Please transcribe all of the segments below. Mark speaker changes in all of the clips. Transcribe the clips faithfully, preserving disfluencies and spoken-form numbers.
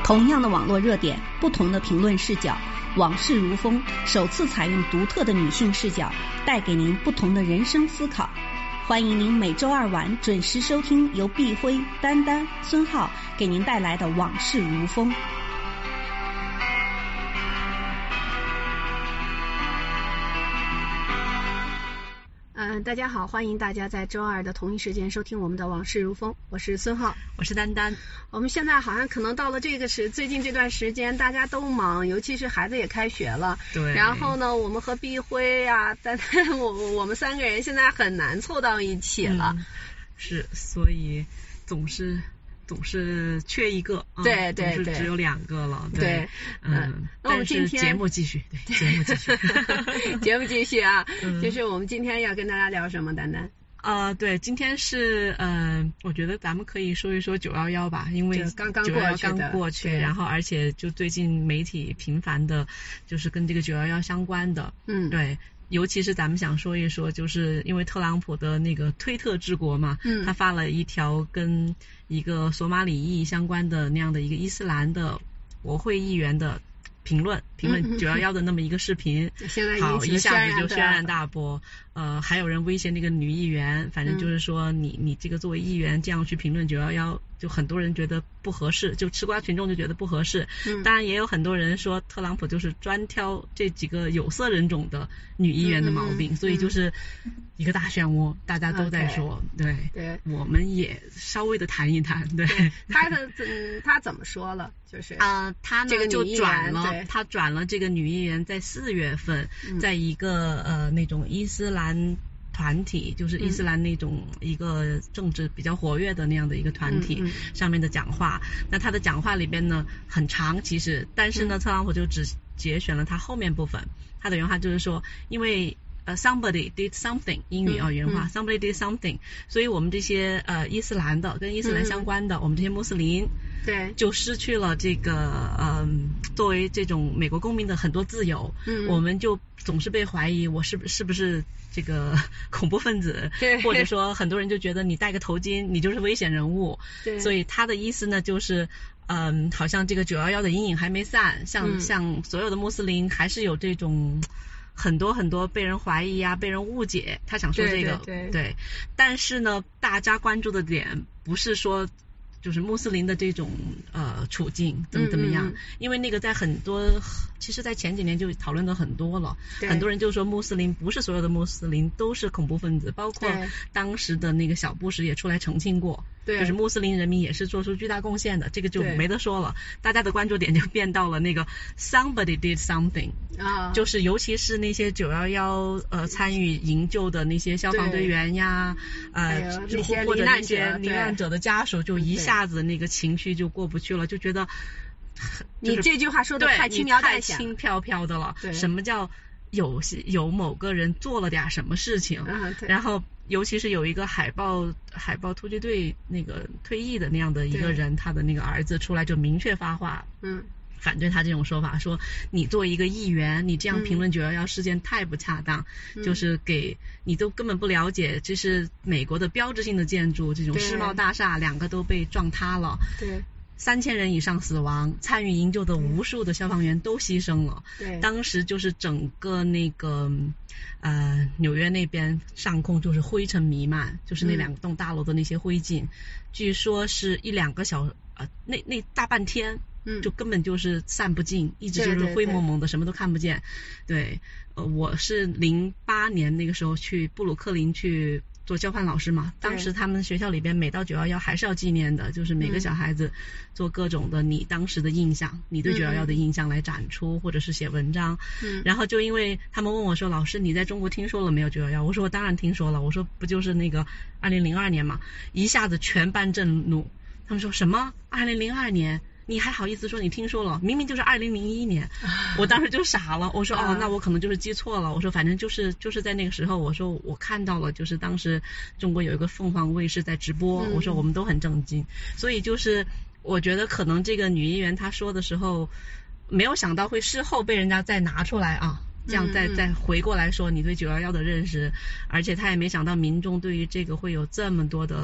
Speaker 1: 同样的网络热点，不同的评论视角，往事如风首次采用独特的女性视角，带给您不同的人生思考。欢迎您每周二晚准时收听由碧辉、丹丹、孙浩给您带来的往事如风。嗯，大家好，欢迎大家在周二的同一时间收听我们的往事如风，我是孙浩，
Speaker 2: 我是丹丹。
Speaker 1: 我们现在好像可能到了这个时，最近这段时间大家都忙，尤其是孩子也开学了。
Speaker 2: 对。
Speaker 1: 然后呢，我们和碧辉啊，丹丹，我我们三个人现在很难凑到一起了。
Speaker 2: 嗯、是，所以总是。总是缺一个，
Speaker 1: 啊、对对对，
Speaker 2: 总是只有两个了，对，
Speaker 1: 对
Speaker 2: 嗯，
Speaker 1: 那我们今天
Speaker 2: 节目继续，对，节目继续，
Speaker 1: 节目继续啊，
Speaker 2: 嗯、
Speaker 1: 就是我们今天要跟大家聊什么，丹丹？
Speaker 2: 啊、呃，对，今天是，嗯、呃，我觉得咱们可以说一说九幺幺吧，因为
Speaker 1: 刚刚过去
Speaker 2: 刚过去，然后而且就最近媒体频繁的，就是跟这个九幺幺相关的，
Speaker 1: 嗯，
Speaker 2: 对。尤其是咱们想说一说，就是因为特朗普的那个推特治国嘛，
Speaker 1: 嗯，
Speaker 2: 他发了一条跟一个索马里裔相关的那样的一个伊斯兰的国会议员的评论，评论九幺幺的那么一个视频，
Speaker 1: 现在
Speaker 2: 好一下子就轩然大波。呃，还有人威胁那个女议员，反正就是说你、嗯、你这个作为议员这样去评论九幺幺，就很多人觉得不合适，就吃瓜群众就觉得不合适。
Speaker 1: 嗯，
Speaker 2: 当然也有很多人说特朗普就是专挑这几个有色人种的女议员的毛病，
Speaker 1: 嗯、
Speaker 2: 所以就是一个大漩涡，大家都在说，
Speaker 1: okay,
Speaker 2: 对，
Speaker 1: 对，
Speaker 2: 我们也稍微的谈一谈，对。
Speaker 1: 对他的嗯，他怎么说了？就是
Speaker 2: 啊、呃，他呢
Speaker 1: 这个
Speaker 2: 就转了，
Speaker 1: 他
Speaker 2: 转了这个女议员在四月份，
Speaker 1: 嗯、
Speaker 2: 在一个呃那种伊斯兰团体，就是伊斯兰那种一个政治比较活跃的那样的一个团体上面的讲话。
Speaker 1: 嗯嗯、
Speaker 2: 那他的讲话里边呢很长，其实，但是呢，
Speaker 1: 嗯、
Speaker 2: 特朗普就只节选了他后面部分。他的原话就是说，因为呃、uh, somebody did something， 英语啊、
Speaker 1: 嗯、
Speaker 2: 原话、
Speaker 1: 嗯、
Speaker 2: somebody did something， 所以我们这些呃伊斯兰的跟伊斯兰相关的，
Speaker 1: 嗯、
Speaker 2: 我们这些穆斯林。
Speaker 1: 对，
Speaker 2: 就失去了这个呃作为这种美国公民的很多自由，
Speaker 1: 嗯，
Speaker 2: 我们就总是被怀疑我是不是不是这个恐怖分子，
Speaker 1: 对，
Speaker 2: 或者说很多人就觉得你戴个头巾你就是危险人物，
Speaker 1: 对，
Speaker 2: 所以他的意思呢就是嗯、呃、好像这个九幺幺的阴影还没散，像、
Speaker 1: 嗯、
Speaker 2: 像所有的穆斯林还是有这种很多很多被人怀疑啊，被人误解，他想说这个，
Speaker 1: 对对对，
Speaker 2: 对，但是呢大家关注的点不是说就是穆斯林的这种呃处境怎么怎么样，
Speaker 1: 嗯嗯、
Speaker 2: 因为那个在很多，其实在前几年就讨论的很多了，很多人就说穆斯林不是所有的穆斯林都是恐怖分子，包括当时的那个小布什也出来澄清过，
Speaker 1: 对，
Speaker 2: 就是穆斯林人民也是做出巨大贡献的，这个就没得说了，大家的关注点就变到了那个 somebody did something，
Speaker 1: 啊，
Speaker 2: 就是尤其是那些九幺幺呃参与营救的那些消防队员呀，呃或者那些罹难者的家属，就一下子那个情绪就过不去了，就觉得、就是、
Speaker 1: 你这句话说的太轻描淡写，
Speaker 2: 太轻飘飘的了。
Speaker 1: 对，
Speaker 2: 什么叫有有某个人做了点什么事情，
Speaker 1: 嗯、
Speaker 2: 然后尤其是有一个海豹海豹突击队那个退役的那样的一个人，他的那个儿子出来就明确发话，
Speaker 1: 嗯。
Speaker 2: 反对他这种说法，说你作为一个议员，你这样评论九幺幺事件太不恰当，
Speaker 1: 嗯、
Speaker 2: 就是给你都根本不了解，这是美国的标志性的建筑，这种世贸大厦两个都被撞塌了，
Speaker 1: 对，
Speaker 2: 三千人以上死亡，参与营救的无数的消防员都牺牲了，
Speaker 1: 对，
Speaker 2: 当时就是整个那个呃纽约那边上空就是灰尘弥漫，就是那两栋大楼的那些灰烬，嗯、据说是一两个小呃那那大半天。
Speaker 1: 嗯，
Speaker 2: 就根本就是散不尽，一直就是灰蒙蒙的，什么都看不见。对，呃，我是零八年那个时候去布鲁克林去做交换老师嘛，当时他们学校里边每到九幺幺还是要纪念的，就是每个小孩子做各种的你当时的印象，嗯、你对九幺幺的印象来展出，嗯、或者是写文章。
Speaker 1: 嗯，然
Speaker 2: 后就因为他们问我说，老师你在中国听说了没有九幺幺？我说我当然听说了，我说不就是那个二零零二年嘛，一下子全班震怒，他们说什么二零零二年？你还好意思说你听说了？明明就是二零零一年，我当时就傻了。我说哦，那我可能就是记错了。我说反正就是就是在那个时候，我说我看到了，就是当时中国有一个凤凰卫视在直播，我说我们都很震惊。所以就是我觉得可能这个女议员她说的时候，没有想到会事后被人家再拿出来啊。这样再再回过来说你对九幺幺的认识，而且他也没想到民众对于这个会有这么多的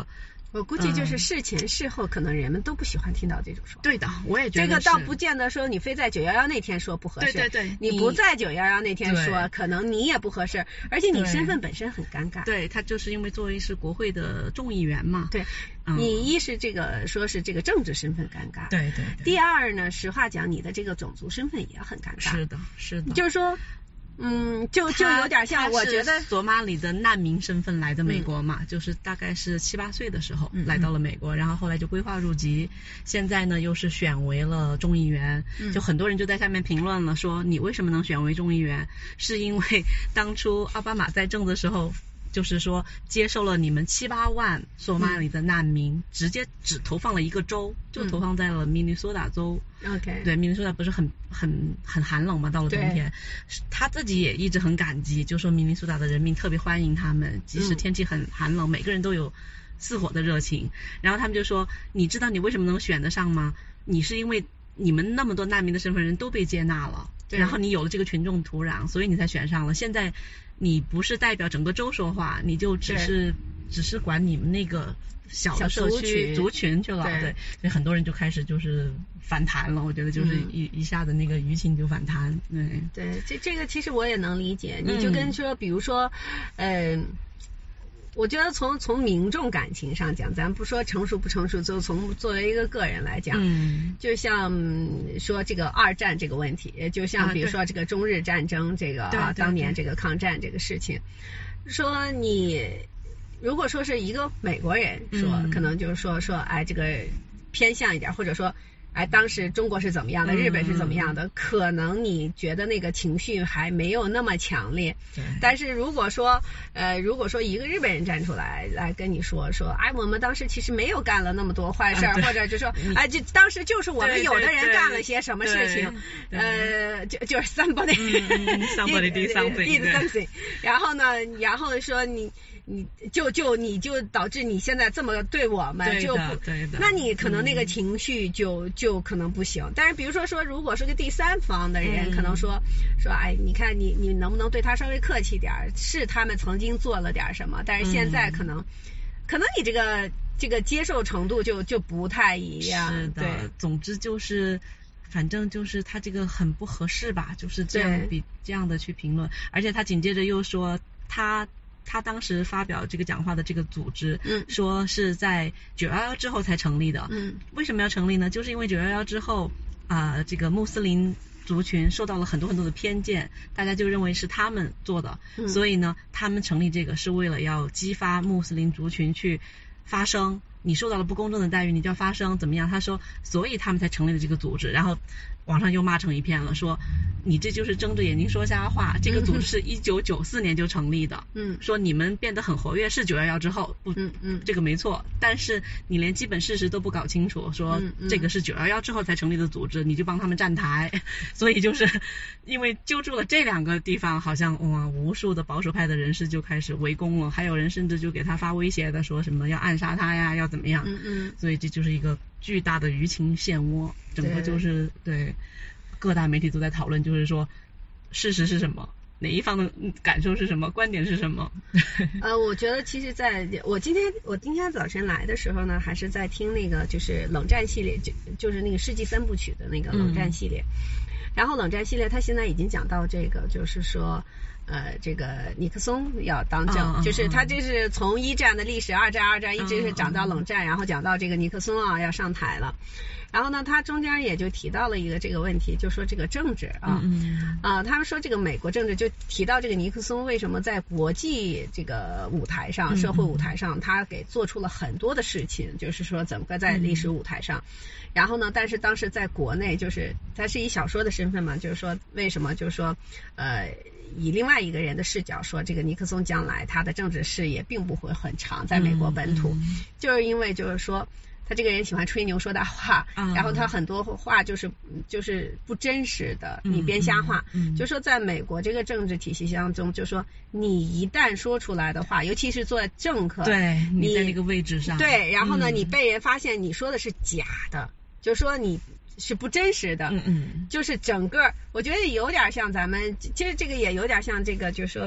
Speaker 3: 我估计就是事前事后可能人们都不喜欢听到这种说法。
Speaker 2: 对的，我也觉得
Speaker 3: 这个倒不见得说你非在九一一那天说不合适，
Speaker 2: 对对对，
Speaker 3: 你不在九一一那天说可能你也不合适，而且你身份本身很尴尬。
Speaker 2: 对，他就是因为作为是国会的众议员嘛。
Speaker 3: 对，嗯、你一是这个说是这个政治身份尴尬，
Speaker 2: 对 对, 对。
Speaker 3: 第二呢，实话讲，你的这个种族身份也很尴尬。
Speaker 2: 是的，是的。
Speaker 3: 就是说。嗯，就就有点像，我觉得
Speaker 2: 索马里的难民身份来的美国嘛，嗯、就是大概是七八岁的时候来到了美国，嗯、然后后来就规划入籍，现在呢又是选为了众议员，嗯、就很多人就在下面评论了，说你为什么能选为众议员？是因为当初奥巴马在政的时候。就是说接受了你们七八万索马里的难民，嗯、直接只投放了一个州，就投放在了明尼苏达州。
Speaker 3: OK，
Speaker 2: 对，明尼苏达不是很很很寒冷嘛，到了冬天，他自己也一直很感激，就说明尼苏达的人民特别欢迎他们，即使天气很寒冷，嗯、每个人都有似火的热情。然后他们就说，你知道你为什么能选得上吗？你是因为你们那么多难民的身份人都被接纳了，然后你有了这个群众土壤，所以你才选上了。现在你不是代表整个州说话，你就只是只是管你们那个小的社区族群去了，对，所以很多人就开始就是反弹了。我觉得就是一、嗯、一下子那个舆情就反弹。对
Speaker 3: 对，这这个其实我也能理解。你就跟说，嗯、比如说，呃。我觉得从从民众感情上讲，咱不说成熟不成熟，就从作为一个个人来讲，嗯，就像说这个二战这个问题，就像比如说这个中日战争这个啊，当年这个抗战这个事情，说你如果说是一个美国人说，嗯、可能就是说说哎这个偏向一点，或者说。哎，当时中国是怎么样的，日本是怎么样的，嗯、可能你觉得那个情绪还没有那么强烈。但是如果说，呃，如果说一个日本人站出来来跟你说说，哎，我们当时其实没有干了那么多坏事，啊、或者就说，哎，就当时就是我们有的人干了些什么事情，呃，就就是 somebody、
Speaker 2: 嗯、somebody did something
Speaker 3: did something， 然后呢，然后说你。你就就你就导致你现在这么对我们，就不，
Speaker 2: 对的，
Speaker 3: 那你可能那个情绪就、嗯、就可能不行。但是比如说说，如果是个第三方的人，嗯、可能说说，哎，你看你你能不能对他稍微客气点？是他们曾经做了点什么，但是现在可能，嗯、可能你这个这个接受程度就就不太一样。
Speaker 2: 是的，
Speaker 3: 对，
Speaker 2: 总之就是。反正就是他这个很不合适吧，就是这样比这样的去评论，而且他紧接着又说他。他当时发表这个讲话的这个组织，嗯，说是在九一一之后才成立的，嗯，为什么要成立呢？就是因为九一一之后啊、呃，这个穆斯林族群受到了很多很多的偏见，大家就认为是他们做的，嗯、所以呢，他们成立这个是为了要激发穆斯林族群去发声，你受到了不公正的待遇，你就要发声，怎么样？他说，所以他们才成立了这个组织，然后网上又骂成一片了，说你这就是睁着眼睛说瞎话。这个组织是一九九四年就成立的，嗯，说你们变得很活跃是九一一之后，不，嗯嗯，这个没错，但是你连基本事实都不搞清楚，说这个是九一一之后才成立的组织，你就帮他们站台，所以就是因为揪住了这两个地方，好像哇，无数的保守派的人士就开始围攻了，还有人甚至就给他发威胁的，说什么要暗杀他呀，要怎么样，嗯嗯，所以这就是一个巨大的舆情漩涡，整个就是对各大媒体都在讨论，就是说事实是什么，哪一方的感受是什么，观点是什么。
Speaker 3: 呃，我觉得其实在我今天我今天早晨来的时候呢，还是在听那个就是冷战系列，就就是那个世纪三部曲的那个冷战系列，嗯、然后冷战系列它现在已经讲到这个，就是说呃，这个尼克松要当政，哦、就是他这是从一战的历史，二战二战一直是讲到冷战，哦、然后讲到这个尼克松啊要上台了。然后呢，他中间也就提到了一个这个问题，就说这个政治啊，嗯、啊，他们说这个美国政治就提到这个尼克松为什么在国际这个舞台上、嗯、社会舞台上，他给做出了很多的事情，就是说怎么个在历史舞台上。嗯、然后呢，但是当时在国内，就是他是以小说的身份嘛，就是说为什么，就是说呃。以另外一个人的视角说，这个尼克松将来他的政治事业并不会很长，在美国本土，嗯嗯、就是因为就是说他这个人喜欢吹牛说大话，嗯、然后他很多话就是就是不真实的，嗯、你编瞎话，嗯、就说在美国这个政治体系当中，就说你一旦说出来的话，尤其是做政客，
Speaker 2: 对，你在那个位置上，
Speaker 3: 对，然后呢，
Speaker 2: 嗯、
Speaker 3: 你被人发现你说的是假的，就说你。是不真实的，
Speaker 2: 嗯嗯，
Speaker 3: 就是整个，我觉得有点像咱们，其实这个也有点像这个，就是说，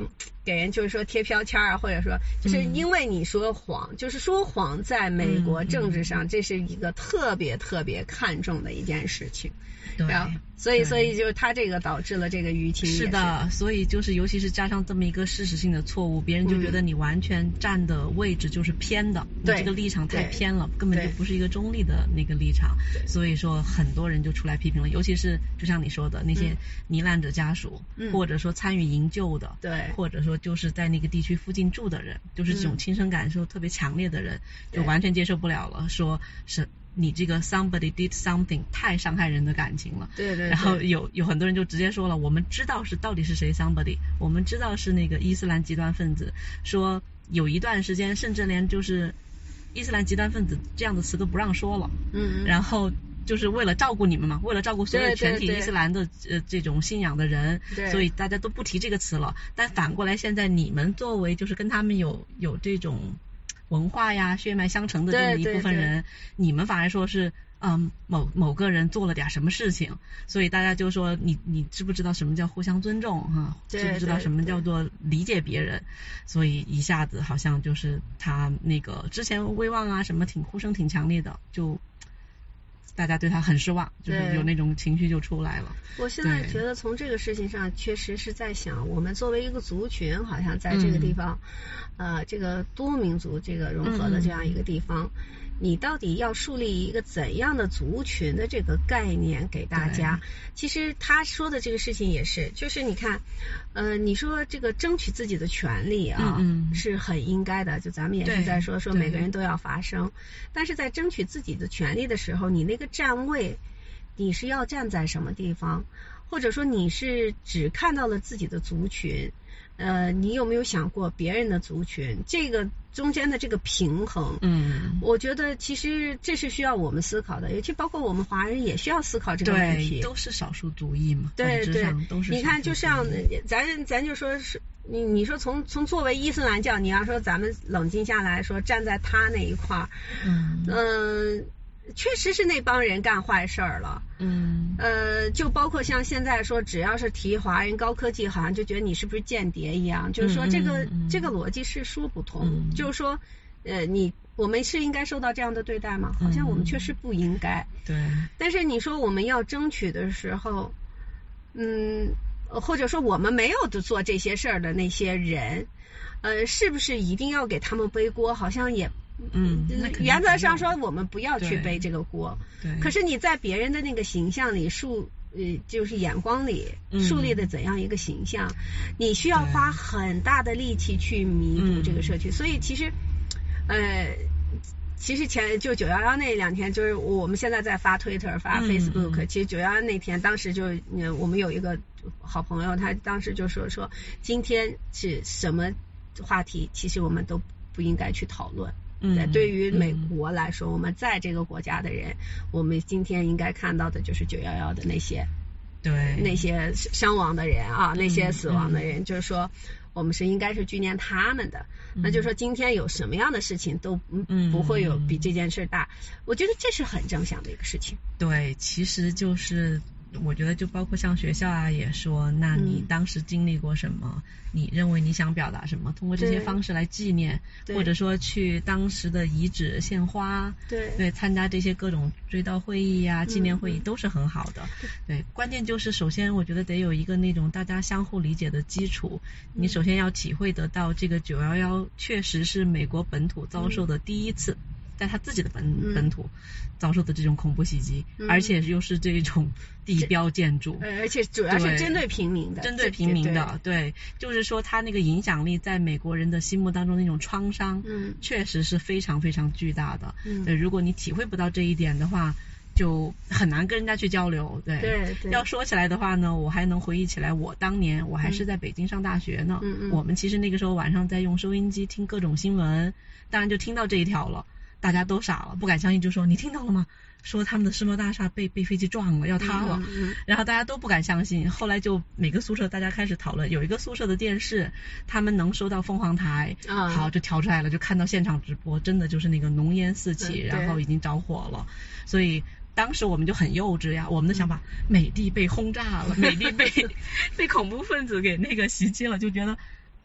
Speaker 3: 给人就是说贴标签啊，或者说就是因为你说谎，嗯、就是说谎在美国政治上、嗯、这是一个特别特别看重的一件事情。
Speaker 2: 对，
Speaker 3: 所以所以就是他这个导致了这个舆情。
Speaker 2: 是的，所以就是尤其是加上这么一个事实性的错误，别人就觉得你完全站的位置就是偏的，嗯、你这个立场太偏了，根本就不是一个中立的那个立场。所以说很多人就出来批评了，尤其是就像你说的那些罹难者家属，嗯、或者说参与营救的，对，或者说就是在那个地区附近住的人，就是这种亲身感受特别强烈的人，嗯、就完全接受不了了，说是。你这个 somebody did something 太伤害人的感情了，
Speaker 3: 对 对, 对。
Speaker 2: 然后有有很多人就直接说了，我们知道是到底是谁 somebody， 我们知道是那个伊斯兰极端分子，说有一段时间甚至连就是伊斯兰极端分子这样的词都不让说了，嗯，然后就是为了照顾你们嘛，为了照顾所有全体伊斯兰的呃这种信仰的人，所以大家都不提这个词了。但反过来，现在你们作为就是跟他们有有这种文化呀血脉相承的这么一部分人，对对对，你们反而说是嗯某某个人做了点什么事情，所以大家就说你你知不知道什么叫互相尊重哈？对对对，知不知道什么叫做理解别人？所以一下子好像就是他那个之前威望啊什么挺呼声挺强烈的，就大家对他很失望，就是有那种情绪就出来了。
Speaker 3: 我现在觉得从这个事情上确实是在想，我们作为一个族群，好像在这个地方、嗯、呃这个多民族这个融合的这样一个地方、嗯、你到底要树立一个怎样的族群的这个概念给大家。其实他说的这个事情也是，就是你看呃你说这个争取自己的权利啊、嗯嗯、是很应该的，就咱们也是在说说每个人都要发声，但是在争取自己的权利的时候，你那个站位你是要站在什么地方，或者说你是只看到了自己的族群，呃，你有没有想过别人的族群？这个中间的这个平衡，嗯，我觉得其实这是需要我们思考的，尤其包括我们华人也需要思考这个问题。
Speaker 2: 对，都是少数族裔嘛，
Speaker 3: 对对，
Speaker 2: 都是。
Speaker 3: 你看，就像咱咱就说是你你说从从作为伊斯兰教，你要说咱们冷静下来说，站在他那一块儿，嗯嗯。呃确实是那帮人干坏事儿了，嗯，呃，就包括像现在说，只要是提华人高科技，好像就觉得你是不是间谍一样，就是说这个、嗯、这个逻辑是说不通，嗯、就是说，呃，你我们是应该受到这样的对待吗？好像我们确实不应该，对、嗯。但是你说我们要争取的时候，嗯，或者说我们没有做这些事儿的那些人，呃，是不是一定要给他们背锅？好像也。嗯，原则上说我们不要去背这个锅，可是你在别人的那个形象里树呃就是眼光里树立的怎样一个形象、嗯、你需要花很大的力气去弥补这个社区、嗯、所以其实呃其实前就九幺幺那两天，就是我们现在在发 Twitter 发 Facebook、嗯、其实九幺幺那天当时就我们有一个好朋友，他当时就说说今天是什么话题其实我们都不应该去讨论，嗯，对于美国来说、嗯、我们在这个国家的人，我们今天应该看到的就是九幺幺的那些对那些伤亡的人啊、嗯、那些死亡的人、嗯、就是说我们是应该是纪念他们的、嗯、那就是说今天有什么样的事情都嗯不会有比这件事大、嗯、我觉得这是很正向的一个事情。
Speaker 2: 对，其实就是我觉得就包括像学校啊也说，那你当时经历过什么、嗯、你认为你想表达什么，通过这些方式来纪念，或者说去当时的遗址献花，对对，参加这些各种追悼会议啊、纪念会议、嗯、都是很好的。对，关键就是首先我觉得得有一个那种大家相互理解的基础，你首先要体会得到这个九幺幺确实是美国本土遭受的第一次、嗯在他自己的本、嗯、本土遭受的这种恐怖袭击、嗯、而且又是这种地标建筑，
Speaker 3: 而且主要是针对平民的，
Speaker 2: 针对平民的， 对, 对，就是说他那个影响力在美国人的心目当中那种创伤，嗯，确实是非常非常巨大的，嗯，对，如果你体会不到这一点的话，就很难跟人家去交流，对，对对。要说起来的话呢，我还能回忆起来，我当年我还是在北京上大学呢，嗯嗯，我们其实那个时候晚上在用收音机听各种新闻，当然就听到这一条了。大家都傻了，不敢相信，就说你听到了吗？说他们的世贸大厦被被飞机撞了，要塌了、嗯嗯、然后大家都不敢相信，后来就每个宿舍大家开始讨论，有一个宿舍的电视他们能收到凤凰台、嗯、好就调出来了，就看到现场直播，真的就是那个浓烟四起、嗯、然后已经着火了，所以当时我们就很幼稚呀，我们的想法、嗯、美帝被轰炸了，美帝被被恐怖分子给那个袭击了，就觉得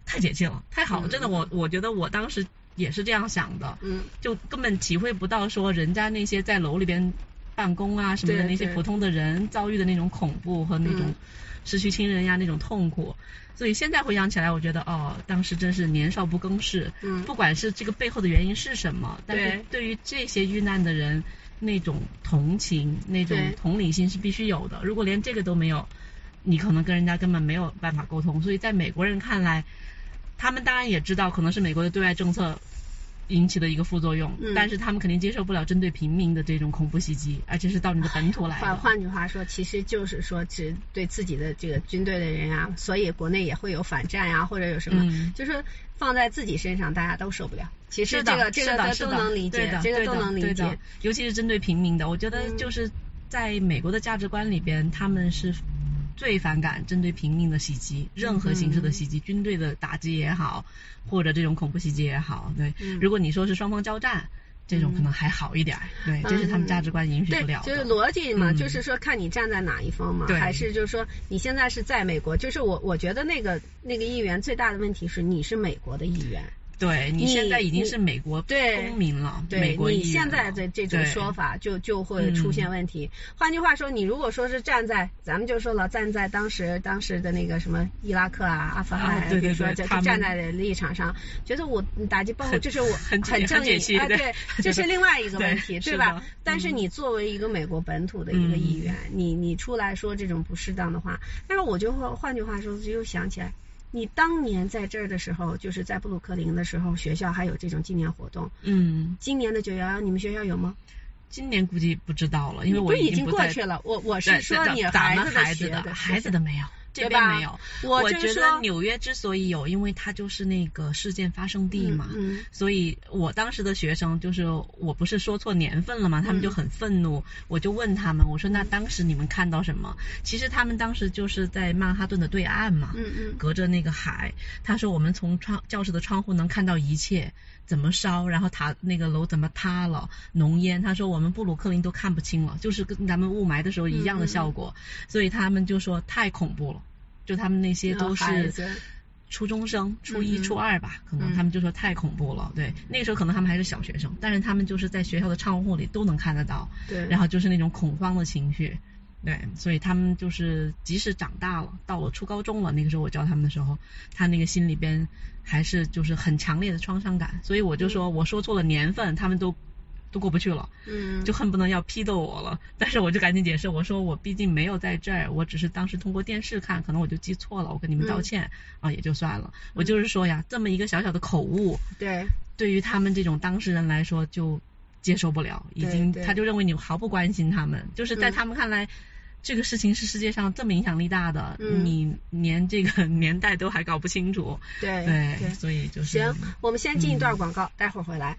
Speaker 2: 太解气了，太好了，
Speaker 3: 嗯、
Speaker 2: 真的，我我觉得我当时也是这样想的，
Speaker 3: 嗯，
Speaker 2: 就根本体会不到说人家那些在楼里边办公啊什么的那些普通的人遭遇的那种恐怖和那种失去亲人呀、嗯、那种痛苦。所以现在回想起来，我觉得哦，当时真是年少不更事。嗯，不管是这个背后的原因是什么，但是对于这些遇难的人，那种同情、那种同理心是必须有的。如果连这个都没有，你可能跟人家根本没有办法沟通。所以在美国人看来，他们当然也知道可能是美国的对外政策引起的一个副作用、嗯、但是他们肯定接受不了针对平民的这种恐怖袭击，而且是到你的本土来的。
Speaker 3: 换换句话说，其实就是说只对自己的这个军队的人啊，所以国内也会有反战啊，或者有什么、嗯、就是放在自己身上大家都受不了。其实这个这个都能理解，这个都能理解，
Speaker 2: 尤其是针对平民的，我觉得就是在美国的价值观里边、嗯、他们是最反感针对平民的袭击，任何形式的袭击、嗯、军队的打击也好，或者这种恐怖袭击也好，对、嗯、如果你说是双方交战，这种可能还好一点、嗯、对，这是他们价值观允许不了的、嗯、
Speaker 3: 就是逻辑嘛、嗯、就是说看你站在哪一方嘛，还是就是说你现在是在美国，就是我我觉得那个那个议员最大的问题是你是美国的议员，
Speaker 2: 对，你现在已经是美国公民了，
Speaker 3: 对，
Speaker 2: 美国
Speaker 3: 你现在的这种说法就就会出现问题、嗯、换句话说，你如果说是站在咱们就说了站在当时当时的那个什么伊拉克啊阿富汗、啊、
Speaker 2: 对对对，
Speaker 3: 比如说就站在立场上觉得我打击报复这是我
Speaker 2: 很
Speaker 3: 很正义
Speaker 2: 啊，
Speaker 3: 对，这是另外一个问题 对, 对吧？但是你作为一个美国本土的一个议员、嗯、你你出来说这种不适当的话，但是我就换句话说就又想起来，你当年在这儿的时候，就是在布鲁克林的时候，学校还有这种纪念活动。嗯，今年的九幺幺，你们学校有吗？
Speaker 2: 今年估计不知道了，因为我
Speaker 3: 已
Speaker 2: 经不
Speaker 3: 过去了。我我是说你孩子的学
Speaker 2: 的孩子的没有。这边没有，
Speaker 3: 我,
Speaker 2: 我觉得纽约之所以有，因为它就是那个事件发生地嘛，嗯嗯、所以我当时的学生就是我不是说错年份了嘛，他们就很愤怒，嗯、我就问他们，我说那当时你们看到什么？其实他们当时就是在曼哈顿的对岸嘛，嗯嗯、隔着那个海。他说我们从窗教室的窗户能看到一切怎么烧，然后塔那个楼怎么塌了，浓烟。他说我们布鲁克林都看不清了，就是跟咱们雾霾的时候一样的效果，嗯、所以他们就说太恐怖了。就他们那些都是初中生，初一、初二吧，可能他们就说太恐怖了。对，那个时候可能他们还是小学生，但是他们就是在学校的窗户里都能看得到。对，然后就是那种恐慌的情绪。对，所以他们就是即使长大了，到了初高中了，那个时候我教他们的时候，他那个心里边还是就是很强烈的创伤感。所以我就说我说错了年份，他们都。都过不去了，嗯，就恨不得要批斗我了。但是我就赶紧解释，我说我毕竟没有在这儿，我只是当时通过电视看，可能我就记错了，我跟你们道歉、嗯、啊，也就算了。我就是说呀，这么一个小小的口误，对，对于他们这种当事人来说就接受不了，已经他就认为你毫不关心他们，就是在他们看来。嗯，这个事情是世界上这么影响力大的，嗯、你连这个年代都还搞不清楚，对 对, 对，所以就是
Speaker 3: 行，我们先进一段广告，嗯、待会儿回来。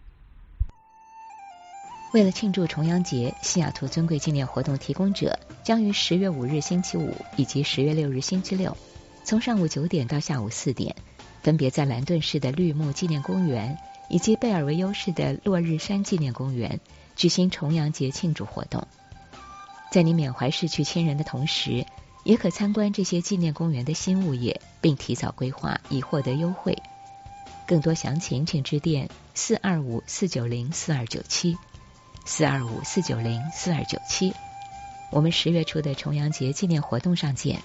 Speaker 4: 为了庆祝重阳节，西雅图尊贵纪念活动提供者将于十月五日星期五以及十月六日星期六，从上午九点到下午四点，分别在兰顿市的绿木纪念公园以及贝尔维优市的落日山纪念公园举行重阳节庆祝活动。在你缅怀逝去亲人的同时，也可参观这些纪念公园的新物业，并提早规划以获得优惠。更多详情请致电四二五四九零四二九七。四二五四九零四二九七，我们十月初的重阳节纪念活动上见。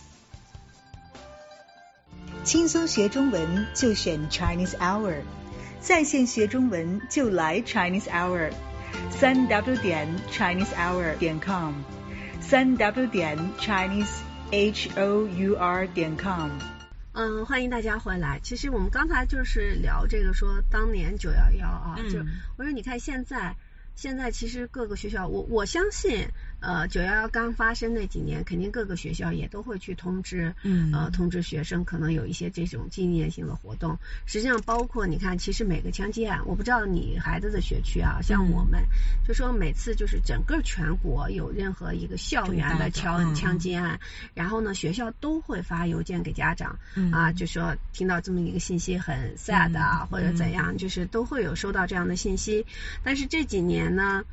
Speaker 5: 轻松学中文就选 Chinese Hour， 在线学中文就来 Chinese Hour， 三 w 点 chinese hour 点 com， 三 w 点 chinese hour 点 com。
Speaker 3: 嗯，欢迎大家回来。其实我们刚才就是聊这个说当年九一一啊，嗯、就我说你看现在。现在其实各个学校，我我相信，呃，九幺幺刚发生那几年，肯定各个学校也都会去通知，嗯，呃，通知学生可能有一些这种纪念性的活动。实际上，包括你看，其实每个枪击案，我不知道你孩子的学区啊，像我们，嗯、就说每次就是整个全国有任何一个校园的枪枪击案，嗯、然后呢，学校都会发邮件给家长，嗯、啊，就说听到这么一个信息很 sad 啊，嗯、或者怎样，就是都会有收到这样的信息。但是这几年呢，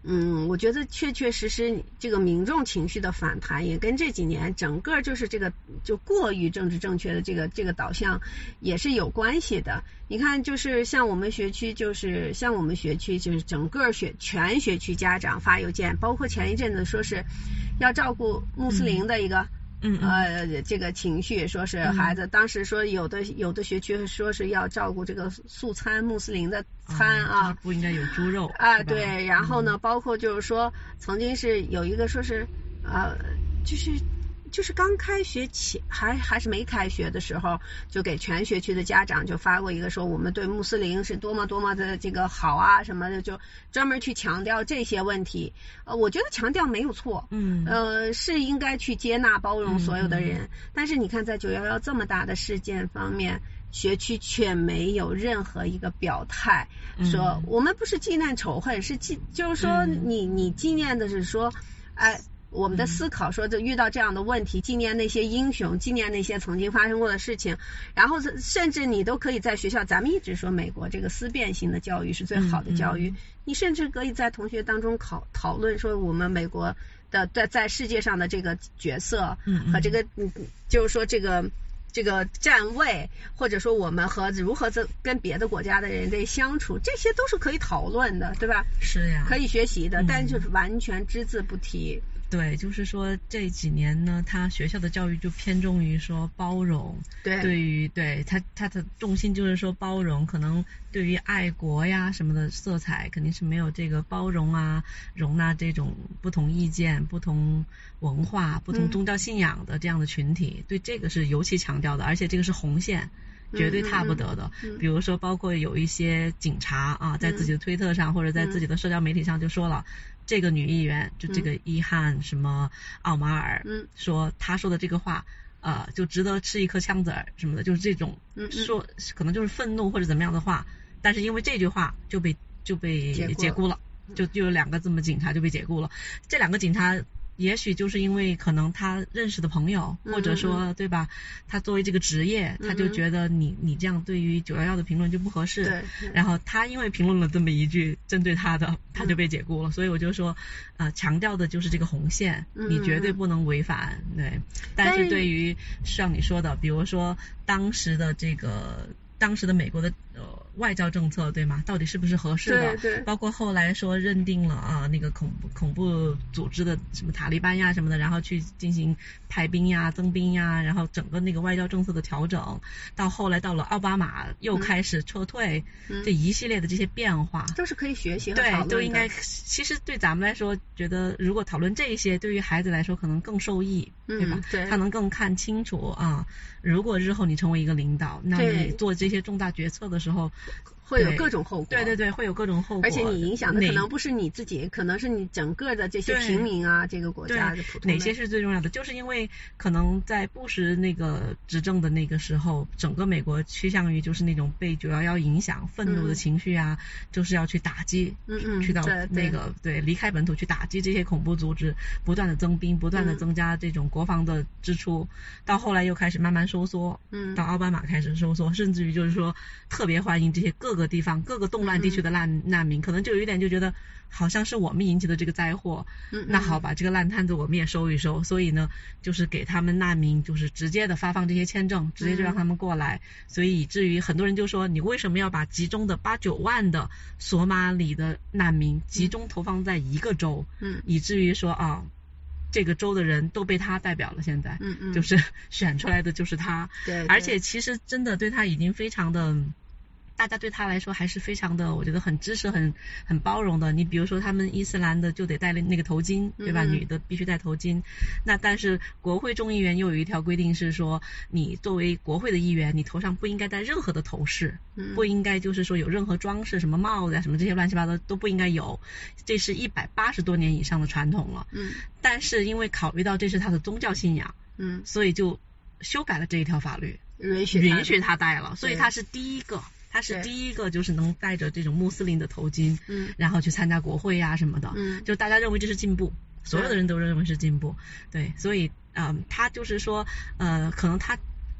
Speaker 3: 嗯，我觉得确确实实这个民众情绪的反弹也跟这几年整个就是这个就过于政治正确的这个这个导向也是有关系的。你看，就是像我们学区，就是像我们学区，就是整个学全学区家长发邮件，包括前一阵子说是要照顾穆斯林的一个。
Speaker 2: 嗯嗯
Speaker 3: 呃，这个情绪说是孩子，嗯、当时说有的有的学区说是要照顾这个素餐穆斯林的餐啊，
Speaker 2: 嗯、不应该有猪肉
Speaker 3: 啊，对，然后呢，嗯、包括就是说曾经是有一个说是呃，就是就是刚开学起还还是没开学的时候，就给全学区的家长就发过一个说我们对穆斯林是多么多么的这个好啊什么的，就专门去强调这些问题。呃，我觉得强调没有错，
Speaker 2: 嗯，
Speaker 3: 呃，是应该去接纳包容所有的人。嗯、但是你看，在九一一这么大的事件方面，学区却没有任何一个表态，
Speaker 2: 嗯、
Speaker 3: 说我们不是纪念仇恨，是纪就是说你你纪念的是说，哎。我们的思考说，这遇到这样的问题，纪念那些英雄，纪念那些曾经发生过的事情，然后甚至你都可以在学校，咱们一直说美国这个思辨性的教育是最好的教育，嗯嗯、你甚至可以在同学当中考讨论说，我们美国的在在世界上的这个角色和这个，嗯嗯、就是说这个这个站位，或者说我们和如何跟别的国家的人类相处，这些都是可以讨论的，对吧？
Speaker 2: 是呀，
Speaker 3: 可以学习的，
Speaker 2: 嗯、
Speaker 3: 但就是完全只字不提。
Speaker 2: 对，就是说这几年呢，他学校的教育就偏重于说包容，
Speaker 3: 对，
Speaker 2: 对于对他他的重心就是说包容，可能对于爱国呀什么的色彩肯定是没有这个包容啊，容纳这种不同意见、不同文化、不同宗教信仰的这样的群体，嗯、对这个是尤其强调的，而且这个是红线。绝对踏不得的，
Speaker 3: 嗯嗯嗯、
Speaker 2: 比如说包括有一些警察啊，在自己的推特上、嗯、或者在自己的社交媒体上就说了，嗯、这个女议员就这个伊汉什么奥马尔，嗯、说她说的这个话呃就值得吃一颗枪子儿什么的，就是这种说可能就是愤怒或者怎么样的话，但是因为这句话就被就被解雇了，就就有两个这么警察就被解雇了，这两个警察。也许就是因为可能他认识的朋友，或者说对吧，他作为这个职业，他就觉得你你这样对于九一一的评论就不合适，然后他因为评论了这么一句针对他的，他就被解雇了。所以我就说呃强调的就是这个红线，你绝对不能违反，对。但是对于像你说的，比如说当时的这个当时的美国的呃外交政策，对吗？到底是不是合适的？
Speaker 3: 对对。
Speaker 2: 包括后来说认定了啊那个恐怖恐怖组织的什么塔利班呀什么的，然后去进行派兵呀、增兵呀，然后整个那个外交政策的调整，到后来到了奥巴马又开始撤退，嗯、这一系列的这些变化，
Speaker 3: 都是可以学习和讨论的。
Speaker 2: 对，都应该。其实对咱们来说，觉得如果讨论这些，对于孩子来说可能更受益，
Speaker 3: 嗯、
Speaker 2: 对吧？
Speaker 3: 对，
Speaker 2: 他能更看清楚啊。如果日后你成为一个领导，那你做这些重大决策的时候。
Speaker 3: 会有各种后果，
Speaker 2: 对对对，会有各种后果，
Speaker 3: 而且你影响的可能不是你自己，可能是你整个的这些平民啊，这个国家的普通。
Speaker 2: 哪些是最重要的？就是因为可能在布什那个执政的那个时候，整个美国趋向于就是那种被九一一影响、愤怒的情绪啊，嗯、就是要去打击，
Speaker 3: 嗯嗯，
Speaker 2: 去到那个 对, 对离开本土去打击这些恐怖组织，不断的增兵，不断的增加这种国防的支出，嗯、到后来又开始慢慢收缩，
Speaker 3: 嗯，
Speaker 2: 到奥巴马开始收缩，甚至于就是说特别欢迎这些各个地方各个动乱地区的难、嗯、难民，可能就有一点就觉得好像是我们引起的这个灾祸，
Speaker 3: 嗯，
Speaker 2: 那好吧，这个烂摊子我们也收一收，所以呢就是给他们难民就是直接的发放这些签证，直接就让他们过来，嗯、所以以至于很多人就说你为什么要把集中的八九万的索马里的难民集中投放在一个州，
Speaker 3: 嗯，
Speaker 2: 以至于说啊这个州的人都被他代表了，现在
Speaker 3: 嗯嗯
Speaker 2: 就是选出来的就是他，
Speaker 3: 对，
Speaker 2: 而且其实真的对他已经非常的大家对他来说还是非常的我觉得很支持很很包容的。你比如说他们伊斯兰的就得戴那个头巾，对吧，
Speaker 3: 嗯、
Speaker 2: 女的必须戴头巾，那但是国会众议员又有一条规定是说你作为国会的议员你头上不应该戴任何的头饰，
Speaker 3: 嗯、
Speaker 2: 不应该就是说有任何装饰，什么帽子啊什么这些乱七八糟都不应该有，这是一百八十多年以上的传统了，
Speaker 3: 嗯，
Speaker 2: 但是因为考虑到这是他的宗教信仰，
Speaker 3: 嗯，
Speaker 2: 所以就修改了这一条法律，
Speaker 3: 允许
Speaker 2: 允许他戴了，所以他是第一个他是第一个就是能戴着这种穆斯林的头巾，
Speaker 3: 嗯，
Speaker 2: 然后去参加国会呀、啊、什么的，
Speaker 3: 嗯，
Speaker 2: 就大家认为这是进步，所有的人都认为是进步，对，所以嗯、呃，他就是说呃，可能他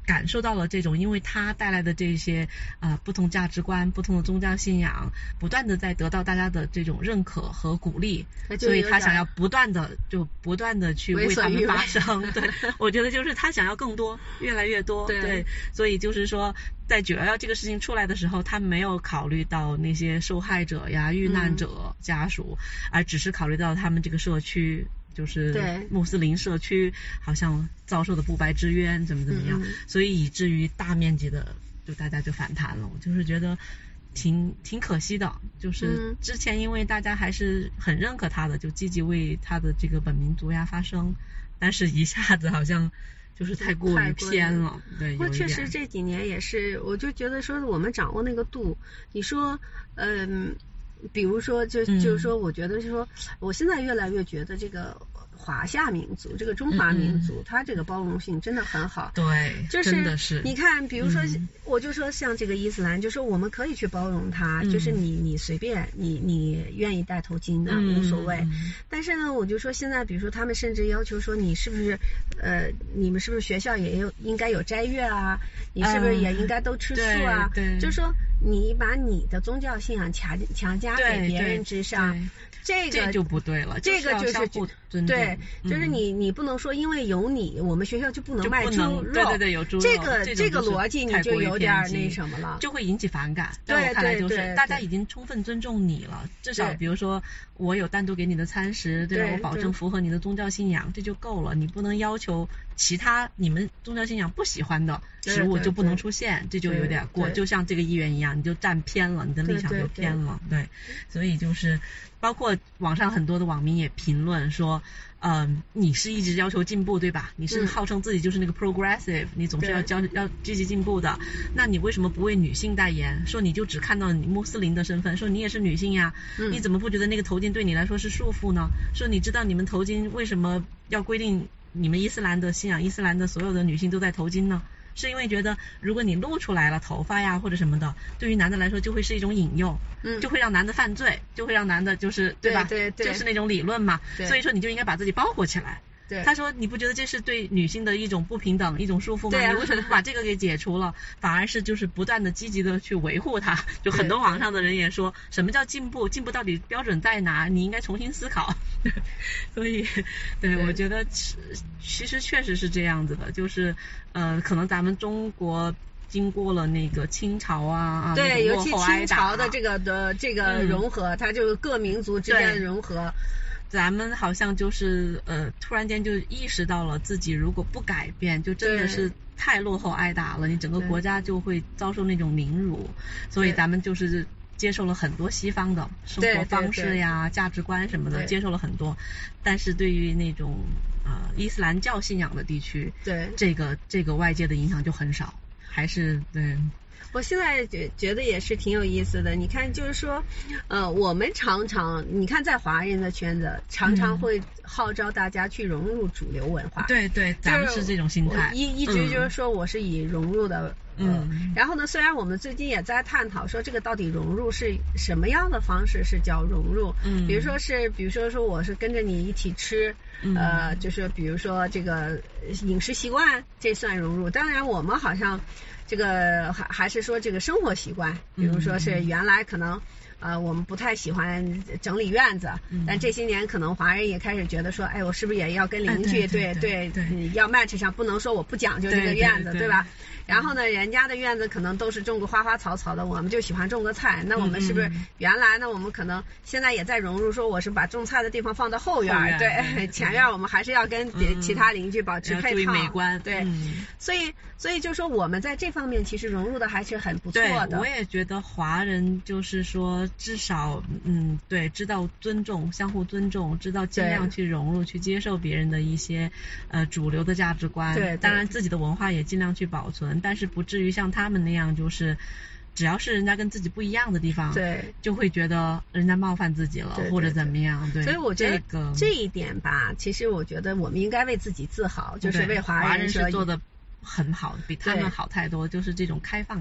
Speaker 2: 感受到了这种，因为他带来的这些呃不同价值观、不同的宗教信仰，不断的在得到大家的这种认可和鼓励，所以他想要不断的就不断的去为他们发声。对，我觉得就是他想要更多，越来越多。
Speaker 3: 对，
Speaker 2: 对，所以就是说，在九幺幺这个事情出来的时候，他没有考虑到那些受害者呀、遇难者、嗯、家属，而只是考虑到他们这个社区。就是穆斯林社区好像遭受的不白之冤怎么怎么样、嗯、所以以至于大面积的就大家就反弹了。我就是觉得挺挺可惜的，就是之前因为大家还是很认可他的，就积极为他的这个本民族呀发声，但是一下子好像就是太过于偏了。对，
Speaker 3: 不过确实这几年也是，我就觉得说我们掌握那个度，你说嗯比如说就就是说我觉得是说、嗯、我现在越来越觉得这个华夏民族，这个中华民族、嗯、它这个包容性真的很好。
Speaker 2: 对，
Speaker 3: 就是
Speaker 2: 真的是
Speaker 3: 你看比如说、嗯、我就说像这个伊斯兰，就是我们可以去包容它、嗯、就是你你随便你你愿意戴头巾的、嗯、无所谓、嗯、但是呢我就说现在比如说他们甚至要求说你是不是呃你们是不是学校也有应该有斋月啊，你是不是也应该都吃素啊、
Speaker 2: 嗯、
Speaker 3: 就是说你把你的宗教信仰强强加给别人之上，这个
Speaker 2: 这就不对了，
Speaker 3: 这个就是对，就是你、嗯、你不能说因为有你我们学校就不能卖猪肉，
Speaker 2: 对对对，有猪肉，
Speaker 3: 这个这个逻辑你就有点那什么了，
Speaker 2: 就会引起反感。
Speaker 3: 对
Speaker 2: 在我看来就是
Speaker 3: 对对对
Speaker 2: 大家已经充分尊重你了，至少比如说我有单独给你的餐食，对吧？我保证符合你的宗教信仰，这就够了。你不能要求其他你们宗教信仰不喜欢的食物就不能出现，这就有点过。就像这个议员一样，你就站偏了，你的立场就偏了。对，对对对，所以就是包括网上很多的网民也评论说，呃，你是一直要求进步对吧？你是号称自己就是那个 progressive，、嗯、你总是要教要积极进步的，那你为什么不为女性代言？说你就只看到你穆斯林的身份，说你也是女性呀、嗯，你怎么不觉得那个头巾对你来说是束缚呢？说你知道你们头巾为什么要规定你们伊斯兰的信仰伊斯兰的所有的女性都戴头巾呢？是因为觉得如果你露出来了头发呀或者什么的，对于男的来说就会是一种引诱，嗯，就会让男的犯罪，就会让男的就是对吧？
Speaker 3: 对 对, 对，
Speaker 2: 就是那种理论嘛。所以说你就应该把自己包裹起来。
Speaker 3: 对，
Speaker 2: 他说你不觉得这是对女性的一种不平等一种束缚吗？对、啊、你为什么不把这个给解除了，反而是就是不断的积极的去维护它？就很多网上的人也说什么叫进步，进步到底标准在哪，你应该重新思考。所以 对, 对我觉得其实确实是这样子的，就是呃可能咱们中国经过了那个清朝啊，
Speaker 3: 对，尤其清朝的这个的这个融合、嗯、它就是各民族之间的融合，
Speaker 2: 咱们好像就是呃突然间就意识到了自己如果不改变就真的是太落后挨打了，你整个国家就会遭受那种凌辱，所以咱们就是接受了很多西方的生活方式呀对对对价值观什么的，接受了很多，但是对于那种呃伊斯兰教信仰的地区，对这个这个外界的影响就很少，还是对。
Speaker 3: 我现在觉觉得也是挺有意思的，你看就是说呃我们常常你看在华人的圈子常常会号召大家去融入主流文化、嗯、
Speaker 2: 对对，咱们是这种心态，
Speaker 3: 一一直就是说我是以融入的嗯、呃，然后呢虽然我们最近也在探讨说这个到底融入是什么样的方式是叫融入，嗯，比如说是比如说说我是跟着你一起吃、嗯、呃就是比如说这个饮食习惯这算融入，当然我们好像这个还还是说这个生活习惯，比如说是原来可能呃我们不太喜欢整理院子、嗯、但这些年可能华人也开始觉得说哎我是不是也要跟邻居、哎、对对 对, 对, 对要 match 上，不能说我不讲究这个院子 对, 对, 对, 对吧，然后呢人家的院子可能都是种个花花草草的，我们就喜欢种个菜，那我们是不是原来呢我们可能现在也在融入，说我是把种菜的地方放到后院，后院对, 对前院我们还是要跟其他邻居保持配套、嗯、注意
Speaker 2: 美观，
Speaker 3: 对、嗯、所以所以就说我们在这方面其实融入的还是很不错的。
Speaker 2: 对，我也觉得华人就是说至少嗯对知道尊重，相互尊重，知道尽量去融入去接受别人的一些呃主流的价值观，对, 对，当然自己的文化也尽量去保存，但是不至于像他们那样就是只要是人家跟自己不一样的地方，对，就会觉得人家冒犯自己了，对对对或者怎么样，对。
Speaker 3: 所以我觉得
Speaker 2: 这个
Speaker 3: 这一点吧，其实我觉得我们应该为自己自豪，就是为华人
Speaker 2: 华人是做的很好，比他们好太多，就是这种开放性。